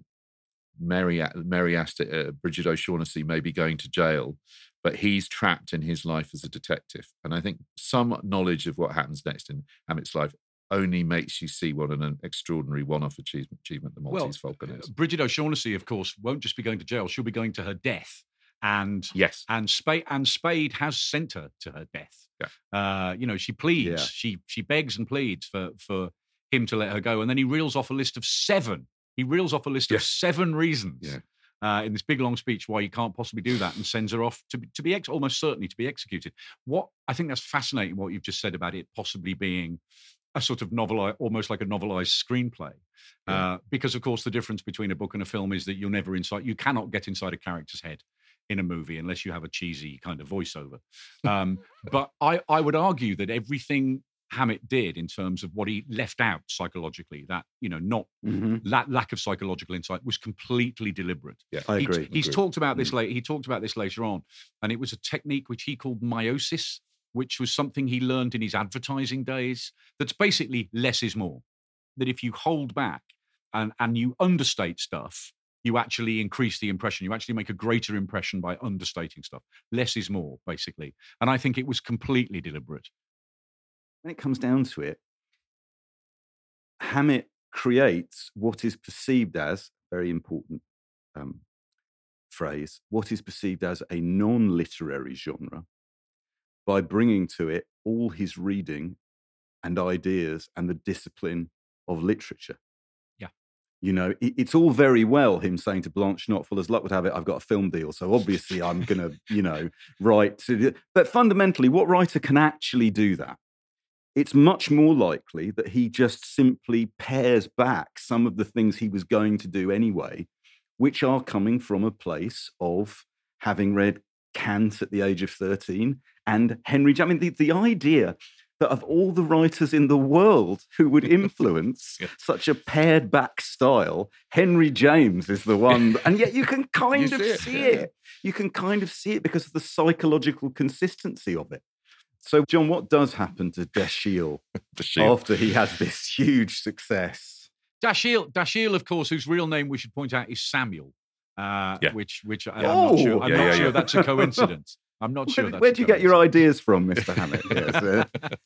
Mary, Mary Astor, uh, Bridget O'Shaughnessy may be going to jail, but he's trapped in his life as a detective. And I think some knowledge of what happens next in Hammett's life only makes you see what an extraordinary one-off achievement, achievement the Maltese well, Falcon is. Bridget O'Shaughnessy, of course, won't just be going to jail; she'll be going to her death. And yes, and Spade and Spade has sent her to her death. Yeah. Uh, you know, she pleads, Yeah. she she begs and pleads for for him to let her go, and then he reels off a list of seven. He reels off a list Yeah. of seven reasons Yeah. uh, in this big long speech why he can't possibly do that, and sends her off to be, to be ex- almost certainly to be executed. What I think that's fascinating. What you've just said about it possibly being a sort of novel, almost like a novelized screenplay, Yeah. uh, because of course the difference between a book and a film is that you're never inside. You cannot get inside a character's head. in a movie unless you have a cheesy kind of voiceover. Um, but I, I would argue that everything Hammett did in terms of what he left out psychologically, that, you know, not Mm-hmm. la- lack of psychological insight, was completely deliberate. Yeah, I He- agree. he's agree. talked about this Mm. later. He talked about this later on, and it was a technique which he called meiosis, which was something he learned in his advertising days. That's basically less is more. That if you hold back and and you understate stuff, you actually increase the impression. You actually make a greater impression by understating stuff. Less is more, basically. And I think it was completely deliberate. When it comes down to it, Hammett creates what is perceived as, very important um, phrase, what is perceived as a non-literary genre by bringing to it all his reading and ideas and the discipline of literature. Yeah. You know, it, it's all very well him saying to Blanche Knopfler, as luck would have it, I've got a film deal, so obviously I'm going to, you know, write. To, but fundamentally, what writer can actually do that? It's much more likely that he just simply pares back some of the things he was going to do anyway, which are coming from a place of having read Kant at the age of thirteen and Henry James. I mean, the, the idea that of all the writers in the world who would influence Yeah. such a pared back style, Henry James is the one. And yet you can kind You of see it, see yeah. it. You can kind of see it because of the psychological consistency of it. So, John, what does happen to Dashiell The Shield. after he has this huge success? Dashiell, Dashiell, of course, whose real name we should point out is Samuel, uh, Yeah. which, which I'm Oh! not sure. I'm Yeah, not yeah, sure yeah. that's a coincidence. I'm not sure. Where, that's where a do you get your coincidence. ideas from, Mister Hammett? Yes, uh,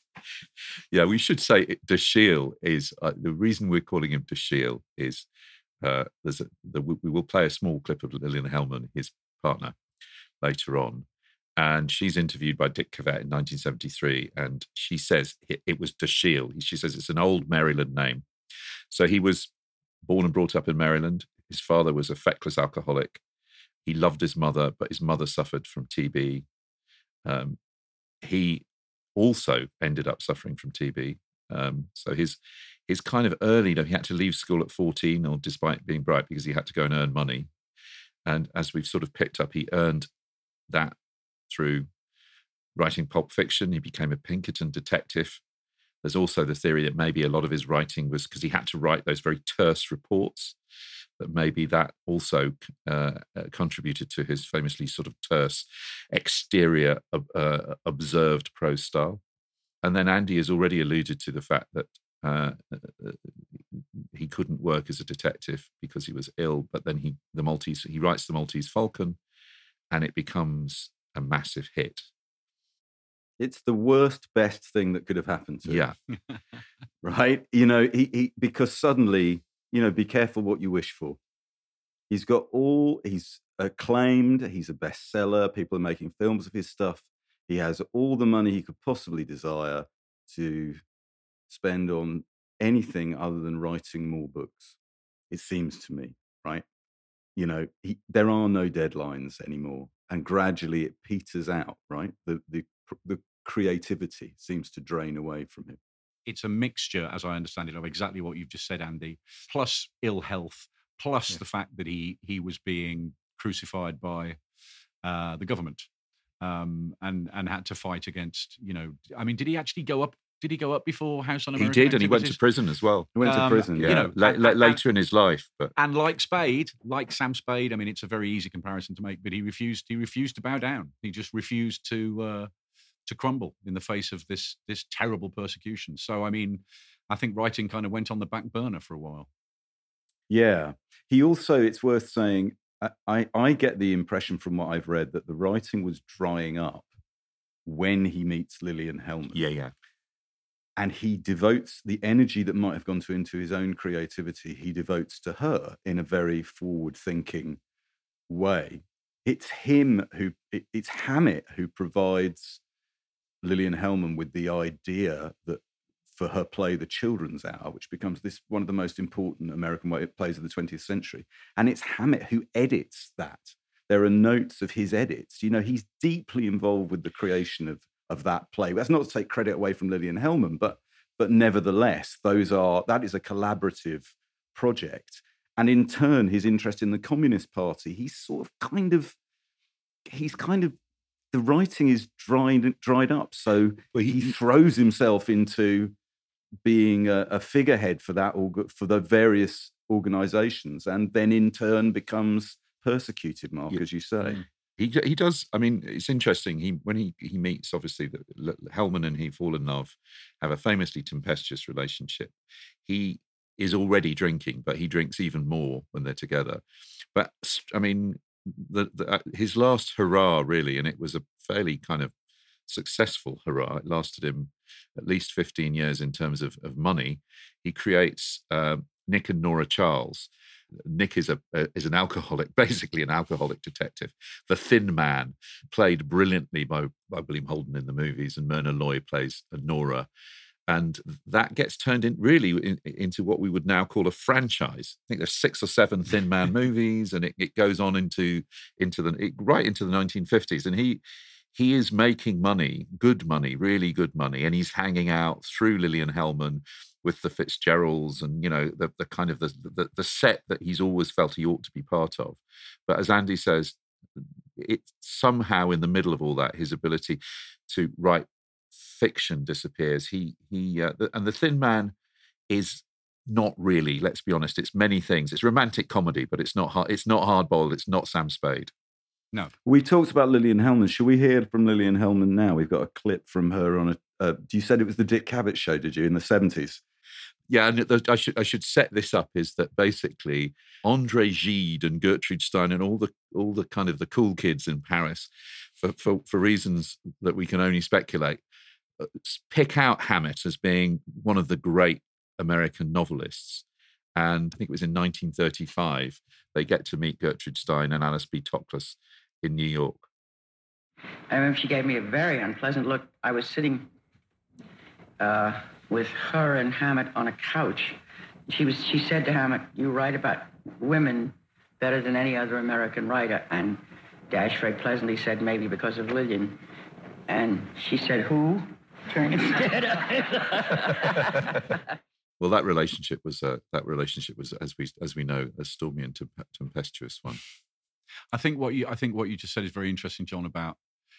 Yeah, we should say it- Dashiell is uh, the reason we're calling him Dashiell is uh, there's a, the, we will play a small clip of Lillian Hellman, his partner, later on, and she's interviewed by Dick Cavett in nineteen seventy-three, and she says it, it was Dashiell. She says it's an old Maryland name. So he was born and brought up in Maryland. His father was a feckless alcoholic. He loved his mother, but his mother suffered from T B. Um, he also ended up suffering from T B. Um, so his his kind of early, you know, he had to leave school at fourteen, or despite being bright, because he had to go and earn money. And as we've sort of picked up, he earned that through writing pulp fiction. He became a Pinkerton detective. There's also the theory that maybe a lot of his writing was because he had to write those very terse reports, that maybe that also uh, uh, contributed to his famously sort of terse exterior uh, observed prose style. And then Andy has already alluded to the fact that uh, he couldn't work as a detective because he was ill, but then he the Maltese he writes the Maltese Falcon, and it becomes a massive hit. it's the worst, best thing that could have happened to him. Yeah, Right? You know, he, he because suddenly, you know, be careful what you wish for. He's got all, he's acclaimed, he's a bestseller, people are making films of his stuff. He has all the money he could possibly desire to spend on anything other than writing more books, it seems to me, right? You know, he, there are no deadlines anymore, and gradually it peters out, right? The, the, the creativity seems to drain away from him. It's a mixture, as I understand it, of exactly what you've just said, Andy, plus ill health, plus Yeah. the fact that he he was being crucified by uh, the government, um, and and had to fight against. You know, I mean, did he actually go up? Did he go up before House on he American did, and he went to Activities? prison as well. He went to Um, prison, you yeah. know, La- and- la- and- later in his life, but And like Spade, like Sam Spade, I mean, it's a very easy comparison to make. But he refused. He refused to bow down. He just refused to uh, to crumble in the face of this this terrible persecution. So, I mean, I think writing kind of went on the back burner for a while. Yeah. He also, it's worth saying, I, I, I get the impression from what I've read that the writing was drying up when he meets Lillian Hellman. yeah, yeah. And he devotes the energy that might have gone to into his own creativity, he devotes to her in a very forward-thinking way. It's him who, it, it's Hammett who provides Lillian Hellman with the idea that for her play, The Children's Hour, which becomes this one of the most important American plays of the twentieth century. And it's Hammett who edits that. There are notes of his edits. You know, he's deeply involved with the creation of, of that play. That's not to take credit away from Lillian Hellman, but but nevertheless, those are that is a collaborative project. And in turn, his interest in the Communist Party, he's sort of kind of he's kind of, the writing is dried, dried up. So Well, he- he throws himself into being a, a figurehead for that, org- for the various organizations, and then in turn becomes persecuted, Mark, Yeah. as you say. He he does. I mean, it's interesting. He when he he meets, obviously, the, Hellman and he fall in love, have a famously tempestuous relationship. He is already drinking, but he drinks even more when they're together. But I mean, the, the uh, his last hurrah, really, and it was a fairly kind of successful hurrah. It lasted him at least fifteen years in terms of, of money. He creates uh, Nick and Nora Charles. Nick is a, a is an alcoholic, basically an alcoholic detective. The Thin Man, played brilliantly by, by William Holden in the movies, and Myrna Loy plays Nora. And that gets turned in really in, into what we would now call a franchise. I think there's six or seven Thin Man movies, and it, it goes on into into the it, right into the nineteen fifties. And he he is making money, good money, really good money, and he's hanging out through Lillian Hellman with the Fitzgeralds, and you know the the kind of the, the the set that he's always felt he ought to be part of. But as Andy says, it somehow in the middle of all that, his ability to write fiction disappears. He he uh, the, and the Thin Man is not really. Let's be honest. It's many things. It's romantic comedy, but it's not hard. It's not hardboiled. It's not Sam Spade. No. We talked about Lillian Hellman. Should we hear from Lillian Hellman now? We've got a clip from her on a. Uh, you said it was the Dick Cavett show, did you, in the seventies? Yeah, and the, I should I should set this up is that basically Andre Gide and Gertrude Stein and all the all the kind of the cool kids in Paris, for for, for reasons that we can only speculate, pick out Hammett as being one of the great American novelists. And I think it was in nineteen thirty-five they get to meet Gertrude Stein and Alice B. Toklas in New York. I remember she gave me a very unpleasant look. I was sitting uh, with her and Hammett on a couch. She was. She said to Hammett, "You write about women better than any other American writer." And Dash very pleasantly said, "Maybe because of Lillian." And she said, "Who?" Turning instead of Well, that relationship was uh, that relationship was, as we as we know, a stormy and temp- tempestuous one. I think what you I think what you just said is very interesting, John, about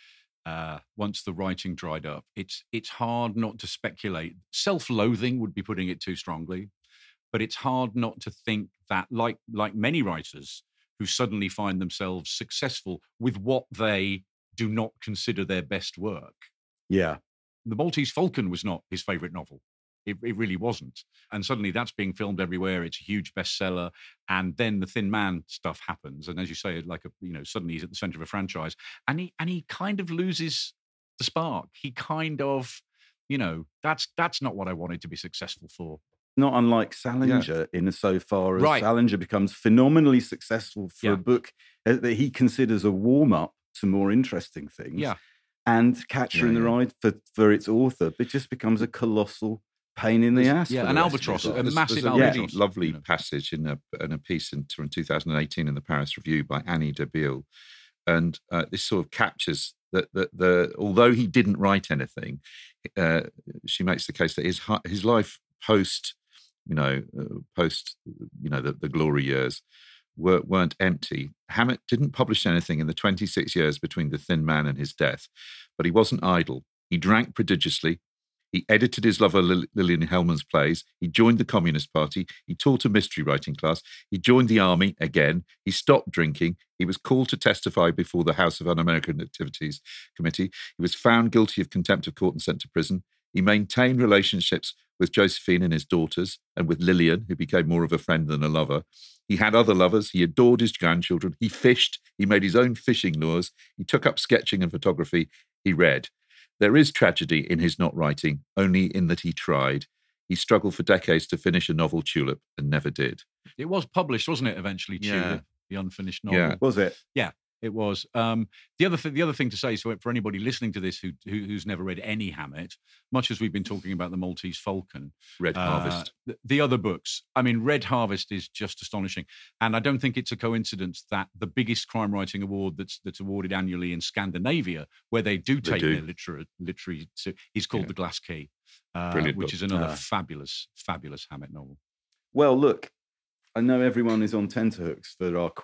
uh, once the writing dried up. It's it's hard not to speculate. Self-loathing would be putting it too strongly, but it's hard not to think that, like like many writers who suddenly find themselves successful with what they do not consider their best work. Yeah. The Maltese Falcon was not his favourite novel. It, it really wasn't. And suddenly that's being filmed everywhere. It's a huge bestseller. And then the Thin Man stuff happens. And as you say, like, a, you know, suddenly he's at the centre of a franchise. And he and he kind of loses the spark. He kind of, you know, that's that's not what I wanted to be successful for. Not unlike Salinger in so far as Right. Salinger becomes phenomenally successful for Yeah. a book that he considers a warm-up to more interesting things. Yeah. And Catcher Yeah, in the yeah. Rye, for, for its author, it just becomes a colossal pain in the ass. yeah, for an the rest of albatross, his a life. There's- massive there's a really albatross, lovely you know. passage in a in a piece in, from two thousand eighteen in the Paris Review by Annie Debiel, and uh, this sort of captures that the, the although he didn't write anything, uh, she makes the case that his hu- his life post, you know, uh, post, you know, the, the glory years were, weren't empty. Hammett didn't publish anything in the twenty-six years between The Thin Man and his death, but he wasn't idle. He drank prodigiously. He edited his lover Lil- Lillian Hellman's plays. He joined the Communist Party. He taught a mystery writing class. He joined the army again. He stopped drinking. He was called to testify before the House of Un-American Activities Committee. He was found guilty of contempt of court and sent to prison. He maintained relationships with Josephine and his daughters, and with Lillian, who became more of a friend than a lover. He had other lovers. He adored his grandchildren. He fished. He made his own fishing lures. He took up sketching and photography. He read. There is tragedy in his not writing, only in that he tried. He struggled for decades to finish a novel, Tulip, and never did. It was published, wasn't it, eventually, Yeah. Tulip, the unfinished novel? Yeah. Was it? It was. Um, the other th- the other thing to say, so for anybody listening to this who, who who's never read any Hammett, much as we've been talking about the Maltese Falcon, Red uh, Harvest. the, the other books, I mean, Red Harvest is just astonishing, and I don't think it's a coincidence that the biggest crime writing award that's that's awarded annually in Scandinavia, where they do They take do. their literary literary, is called Yeah. The Glass Key, uh, Brilliant which book. is another Ah. fabulous, fabulous Hammett novel. Well, look, I know everyone is on tenterhooks for our quiz,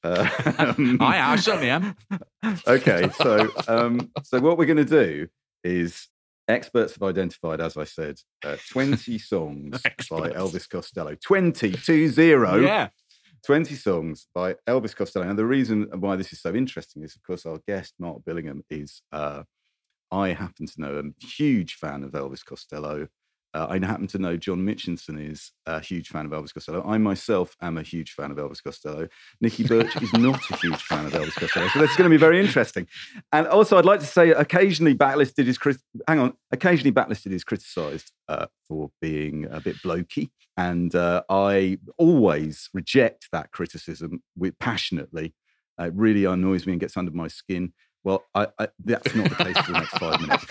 Um, I, I certainly am. Okay, so um, so what we're going to do is experts have identified, as I said, uh, twenty songs by Elvis Costello. twenty, two zero. Yeah. twenty songs by Elvis Costello. And the reason why this is so interesting is, of course, our guest, Mark Billingham, is, uh, I happen to know, a huge fan of Elvis Costello. Uh, I happen to know John Mitchinson is a huge fan of Elvis Costello. I myself am a huge fan of Elvis Costello. Nicky Birch is not a huge fan of Elvis Costello. So that's going to be very interesting. And also, I'd like to say, occasionally Backlisted is, crit- hang on, occasionally Backlisted is criticised uh, for being a bit blokey. And uh, I always reject that criticism with, passionately. Uh, it really annoys me and gets under my skin. Well, I, I, that's not the case for the next five minutes.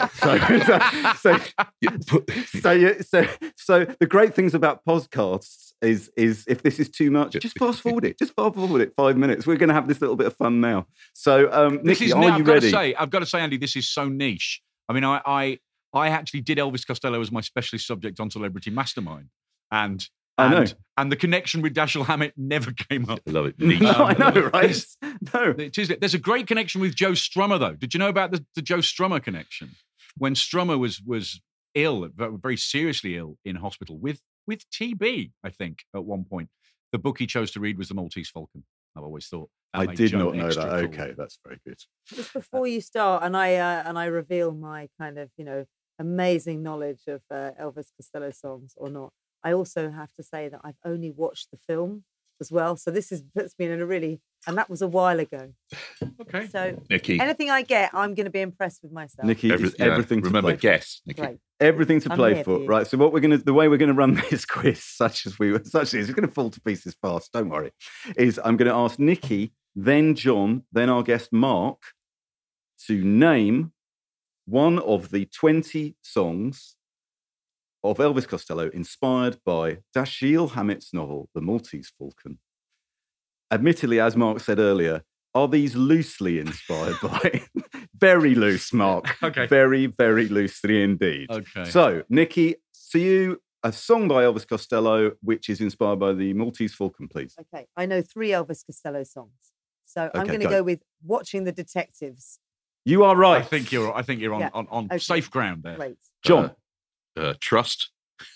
So, so, so, yeah, so, so the great things about podcasts is, is if this is too much, just fast forward it. Just fast forward it five minutes. We're going to have this little bit of fun now. So, um, This Nicky, is, are I've you got ready? to say, I've got to say, Andy, this is so niche. I mean, I, I, I actually did Elvis Costello as my specialist subject on Celebrity Mastermind, and I know. and, and the connection with Dashiell Hammett never came up. I love it. No, I know, right? There's, No. it is, there's a great connection with Joe Strummer, though. Did you know about the, the Joe Strummer connection? When Strummer was was ill, very seriously ill in hospital with with T B, I think, at one point. The book he chose to read was The Maltese Falcon. I've always thought. That I made did Joe not know extra that. cool. Okay, that's very good. Just before you start, and I uh, and I reveal my kind of you know amazing knowledge of uh, Elvis Costello songs or not, I also have to say that I've only watched the film as well. So this is puts me in a really, and that was a while ago. Okay. So Nicky. anything I get, I'm going to be impressed with myself. Nicky, Every- is yeah, everything to remember, play for. guess, Nicky. Great. Everything to I'm play here for, for you. right? So what we're gonna, the way we're gonna run this quiz, such as we, such as it's gonna fall to pieces fast. Don't worry. Is I'm gonna ask Nicky, then John, then our guest Mark, to name one of the twenty songs of Elvis Costello inspired by Dashiell Hammett's novel, The Maltese Falcon. Admittedly, as Mark said earlier, are these loosely inspired by? Very loose, Mark. Okay. Very, very loosely indeed. Okay. So, Nicky, to you, a song by Elvis Costello, which is inspired by the Maltese Falcon, please. Okay, I know three Elvis Costello songs, so I'm Okay, going to go. go with Watching the Detectives. You are right. I think you're. I think you're on Yeah. on, on Okay. safe ground there. Great. John. Uh, trust.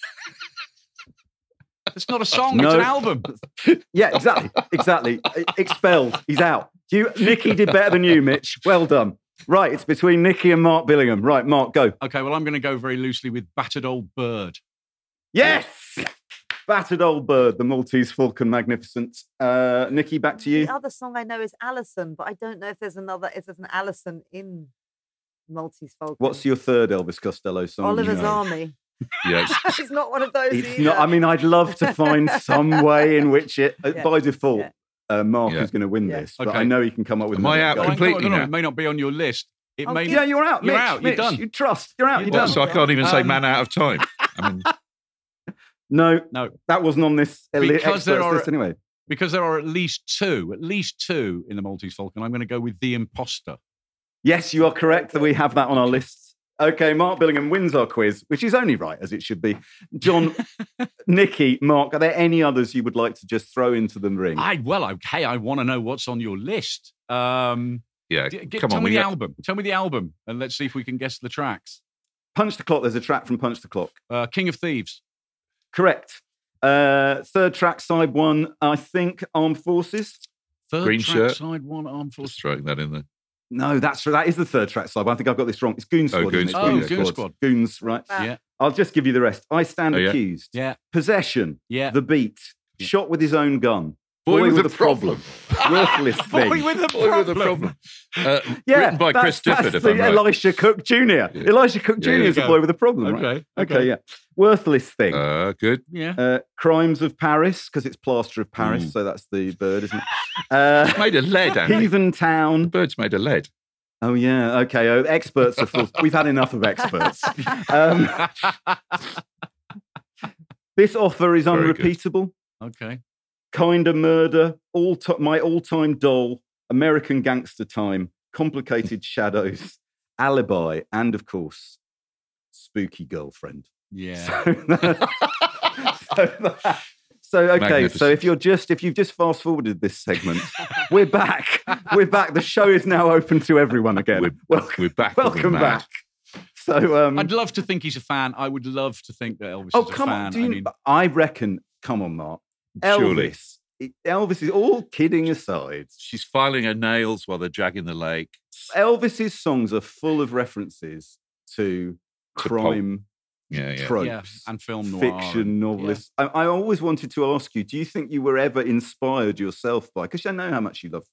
It's not a song. No. It's an album. Yeah, exactly. Exactly. E- Expelled. He's out. You, Nicky did better than you, Mitch. Well done. Right, it's between Nicky and Mark Billingham. Right, Mark, go. Okay. Well, I'm going to go very loosely with Battered Old Bird. Yes! Battered Old Bird, the Maltese Falcon, magnificent. Uh, Nicky, back to you. The other song I know is Alison, but I don't know if there's another. If there's an Alison in Maltese Falcon. What's your third Elvis Costello song? you Oliver's know? Army? Yes. It's not one of those. It's either. not. I mean, I'd love to find some way in which it, uh, Yeah, by default, yeah. uh, Mark Yeah. is going to win Yeah. this. But Okay. I know he can come up with. Am I another out go. Well, I- completely no, no, now? it may not be on your list. It I'll may. give- Yeah, you're out. You're Mitch, out, you're Mitch, done. You trust. You're out. You're You're Well, done. so I can't even say Um, man out of time. I mean, No, No, that wasn't on this elite Because there experts are- list anyway. because there are at least two, at least two in the Maltese Falcon. I'm going to go with The Imposter. Yes, you are correct that we have that on our list. Okay, Mark Billingham wins our quiz, which is only right as it should be. John, Nicky, Mark, are there any others you would like to just throw into the ring? I well, okay. I want to know what's on your list. Um, yeah, d- g- come tell on. me we the got- album. Tell me the album, and let's see if we can guess the tracks. Punch the Clock. There's a track from Punch the Clock. Uh, King of Thieves. Correct. Uh, third track, side one, I think Armed Forces. Third Green track, shirt. side one, Armed Just Forces. throwing that in there. No, that's that is the third track side. But I think I've got this wrong. It's Goon Squad. Oh, Goon isn't it? Squad, Oh, yeah. Goon Squad. Goons, right? Ah. Yeah, I'll just give you the rest. I Stand Oh, yeah. Accused. yeah, Possession. yeah. The Beat. Yeah. Shot with his own gun. Boy, with, with a problem. Worthless thing. Boy with a Boy with a problem. problem. Uh, Yeah, written by Chris that's, Difford, that's if the I'm right. Elisha Cook Junior Yeah. Elisha Cook Yeah, Junior yeah, is a yeah. boy with a problem, right? Okay, Okay, okay. yeah. Worthless thing. Uh, Uh, good. Yeah. Crimes of Paris, because it's plaster of Paris, Mm. so that's the bird, isn't it? Uh, It's made of lead, Andy. Heathen The Town. bird's made of lead. Oh, yeah. Okay. Oh, experts are full. We've had enough of experts. Um, this offer is Very good. unrepeatable. Okay. Kind of Murder. All to- my all-time doll. American Gangster Time. Complicated Shadows. Alibi. And, of course, Spooky Girlfriend. Yeah. So that, so that, So, okay, so Magnificent. if you're just, if you've just fast forwarded this segment, we're back. We're back. The show is now open to everyone again. We're, welcome, we're back. on the welcome mat. back. So, um, I'd love to think he's a fan. I would love to think that Elvis oh, is a come fan. on. Do you, I mean, I reckon, come on, Mark. Surely. Elvis. Elvis is all kidding aside. She's filing her nails while they're dragging the lake. Elvis's songs are full of references to To crime Yeah, yeah. tropes, yeah, and film noir. fiction and- novelists. I, I always wanted to ask you, do you think you were ever inspired yourself by, because I know how much you love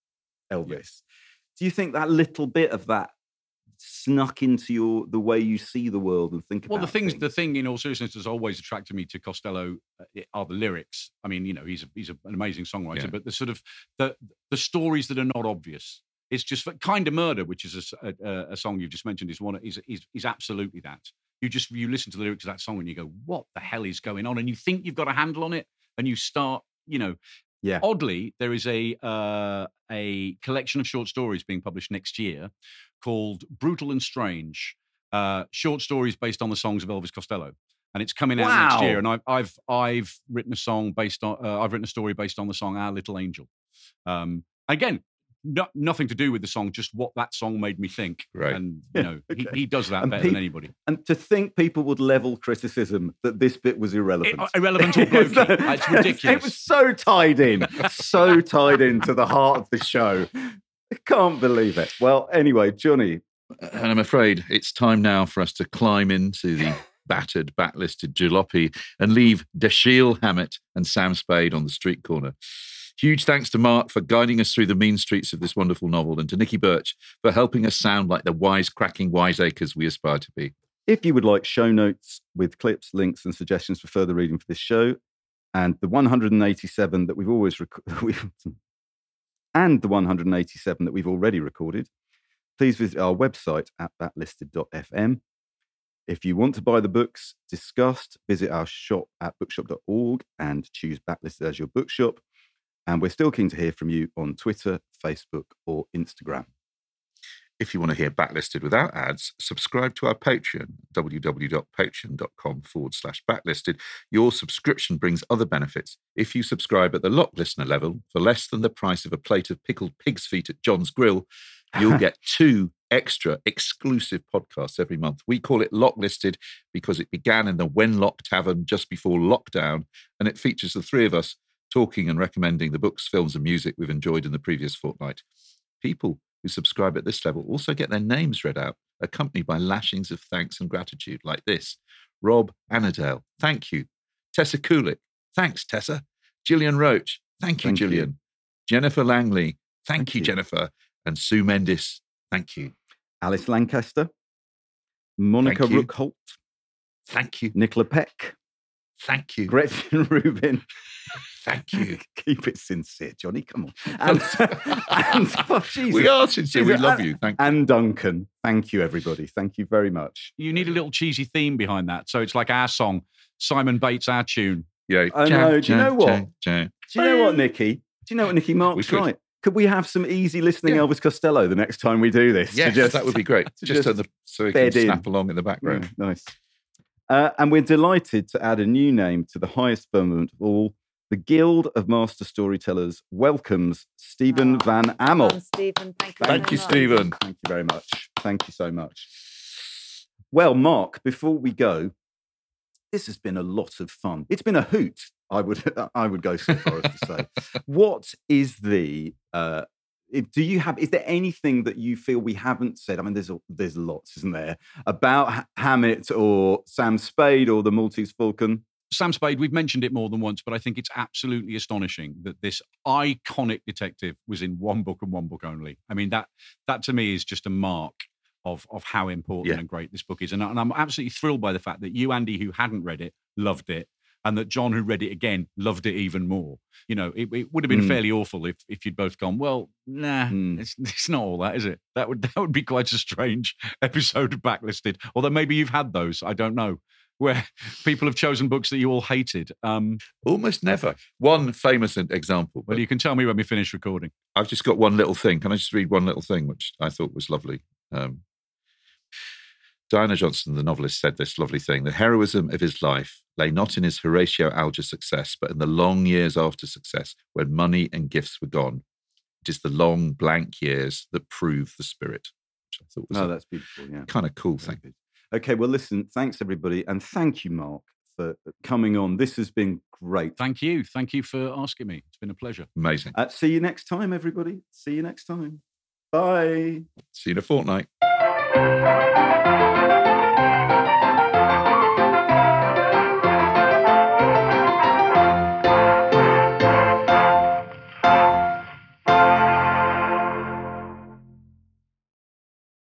Elvis, do you think that little bit of that snuck into your the way you see the world and think Well, about the things, things? the thing in all seriousness that's always attracted me to Costello uh, are the lyrics. I mean, you know, he's a, he's a, an amazing songwriter, Yeah. but the sort of the the stories that are not obvious. It's just Kind of Murder, which is a, s- a- a song you've just mentioned, is one is, is is absolutely that. You just you listen to the lyrics of that song and you go, "What the hell is going on?" And you think you've got a handle on it, and you start, you know. Yeah. Oddly, there is a uh, a collection of short stories being published next year called Brutal and Strange, uh, short stories based on the songs of Elvis Costello, and it's coming out next Wow. year. And I've I've I've written a song based on uh, I've written a story based on the song Our Little Angel. Um, again, no, nothing to do with the song, just what that song made me think. Right. And you know, Okay. he, he does that And better peop- than anybody. And to think people would level criticism that this bit was irrelevant. It- irrelevant or blokey. It's ridiculous. It was so tied in, so tied into the heart of the show. I can't believe it. Well, anyway, Johnny, And I'm afraid it's time now for us to climb into the battered, backlisted jalopy and leave Dashiell Hammett and Sam Spade on the street corner. Huge thanks to Mark for guiding us through the mean streets of this wonderful novel, and to Nikki Birch for helping us sound like the wise-cracking wiseacres we aspire to be. if you would like show notes with clips, links, and suggestions for further reading for this show, and the one hundred eighty-seven that we've always rec- we've, and the one hundred eighty-seven that we've already recorded, please visit our website at backlisted dot f m. If you want to buy the books discussed, visit our shop at bookshop dot org and choose Backlisted as your bookshop. And we're still keen to hear from you on Twitter, Facebook, or Instagram. If you want to hear Backlisted without ads, subscribe to our Patreon, www.patreon.com forward slash backlisted. Your subscription brings other benefits. If you subscribe at the Lock listener level for less than the price of a plate of pickled pig's feet at John's Grill, you'll get two extra exclusive podcasts every month. We call it Lock Listed because it began in the Wenlock Tavern just before lockdown, and it features the three of us talking and recommending the books, films, and music we've enjoyed in the previous fortnight. People who subscribe at this level also get their names read out, accompanied by lashings of thanks and gratitude like this. Rob Annadale, thank you. Tessa Kulik, thanks, Tessa. Gillian Roach, thank you, Thank you. Gillian. Jennifer Langley, thank, Thank you, you. Jennifer. And Sue Mendis, thank you. Alice Lancaster, Monica Thank you. Rookholt, Thank you. Nicola Peck, Thank you. Gretchen Rubin. Thank you. Keep it sincere, Johnny. Come on. And, and oh, Jesus. We are sincere. We Jesus. love And- you. Thank you. And Duncan. Thank you, everybody. Thank you very much. You need a little cheesy theme behind that. So it's like our song, Simon Bates, our tune. Yeah. I know. Do you know what? Jang, jang. Do you know what, Nikki? Do you know what, Nikki? Mark's could. right. Could we have some easy listening Yeah. Elvis Costello the next time we do this? To Yes, just- that would be great. to Just, just on the, so we can bed in. snap along in the background. Yeah, nice. Uh, and we're delighted to add a new name to the highest firmament of all. The Guild of Master Storytellers welcomes Stephen Oh, Van Well Amel. done, Stephen. Thank you. Thank very you, much. Stephen. Thank you very much. Thank you so much. Well, Mark, before we go, this has been a lot of fun. It's been a hoot, I would I would go so far as to say. What is the uh if, do you have is there anything that you feel we haven't said? I mean, there's a, there's lots, isn't there, about H- Hammett or Sam Spade or the Maltese Falcon? Sam Spade, we've mentioned it more than once, but I think it's absolutely astonishing that this iconic detective was in one book and one book only. I mean, that that to me is just a mark of, of how important Yeah. and great this book is. And, I- and I'm absolutely thrilled by the fact that you, Andy, who hadn't read it, loved it, and that John, who read it again, loved it even more. You know, it, it would have been Mm. fairly awful if if you'd both gone, well, nah, Mm. it's, it's not all that, is it? That would that would be quite a strange episode of Backlisted. Although maybe you've had those, I don't know, where people have chosen books that you all hated. Um, Almost never. One famous example. well, But you can tell me when we finish recording. I've just got one little thing. Can I just read one little thing, which I thought was lovely? Um, Diana Johnson, the novelist, said this lovely thing. The heroism of his life lay not in his Horatio Alger success, but in the long years after success, when money and gifts were gone. It is the long, blank years that prove the spirit. Which I thought was No, a that's beautiful. Yeah. kind of cool thing. Okay, well, listen, thanks everybody. And thank you, Mark, for coming on. This has been great. Thank you. Thank you for asking me. It's been a pleasure. Amazing. Uh, see you next time, everybody. See you next time. Bye. See you in a fortnight.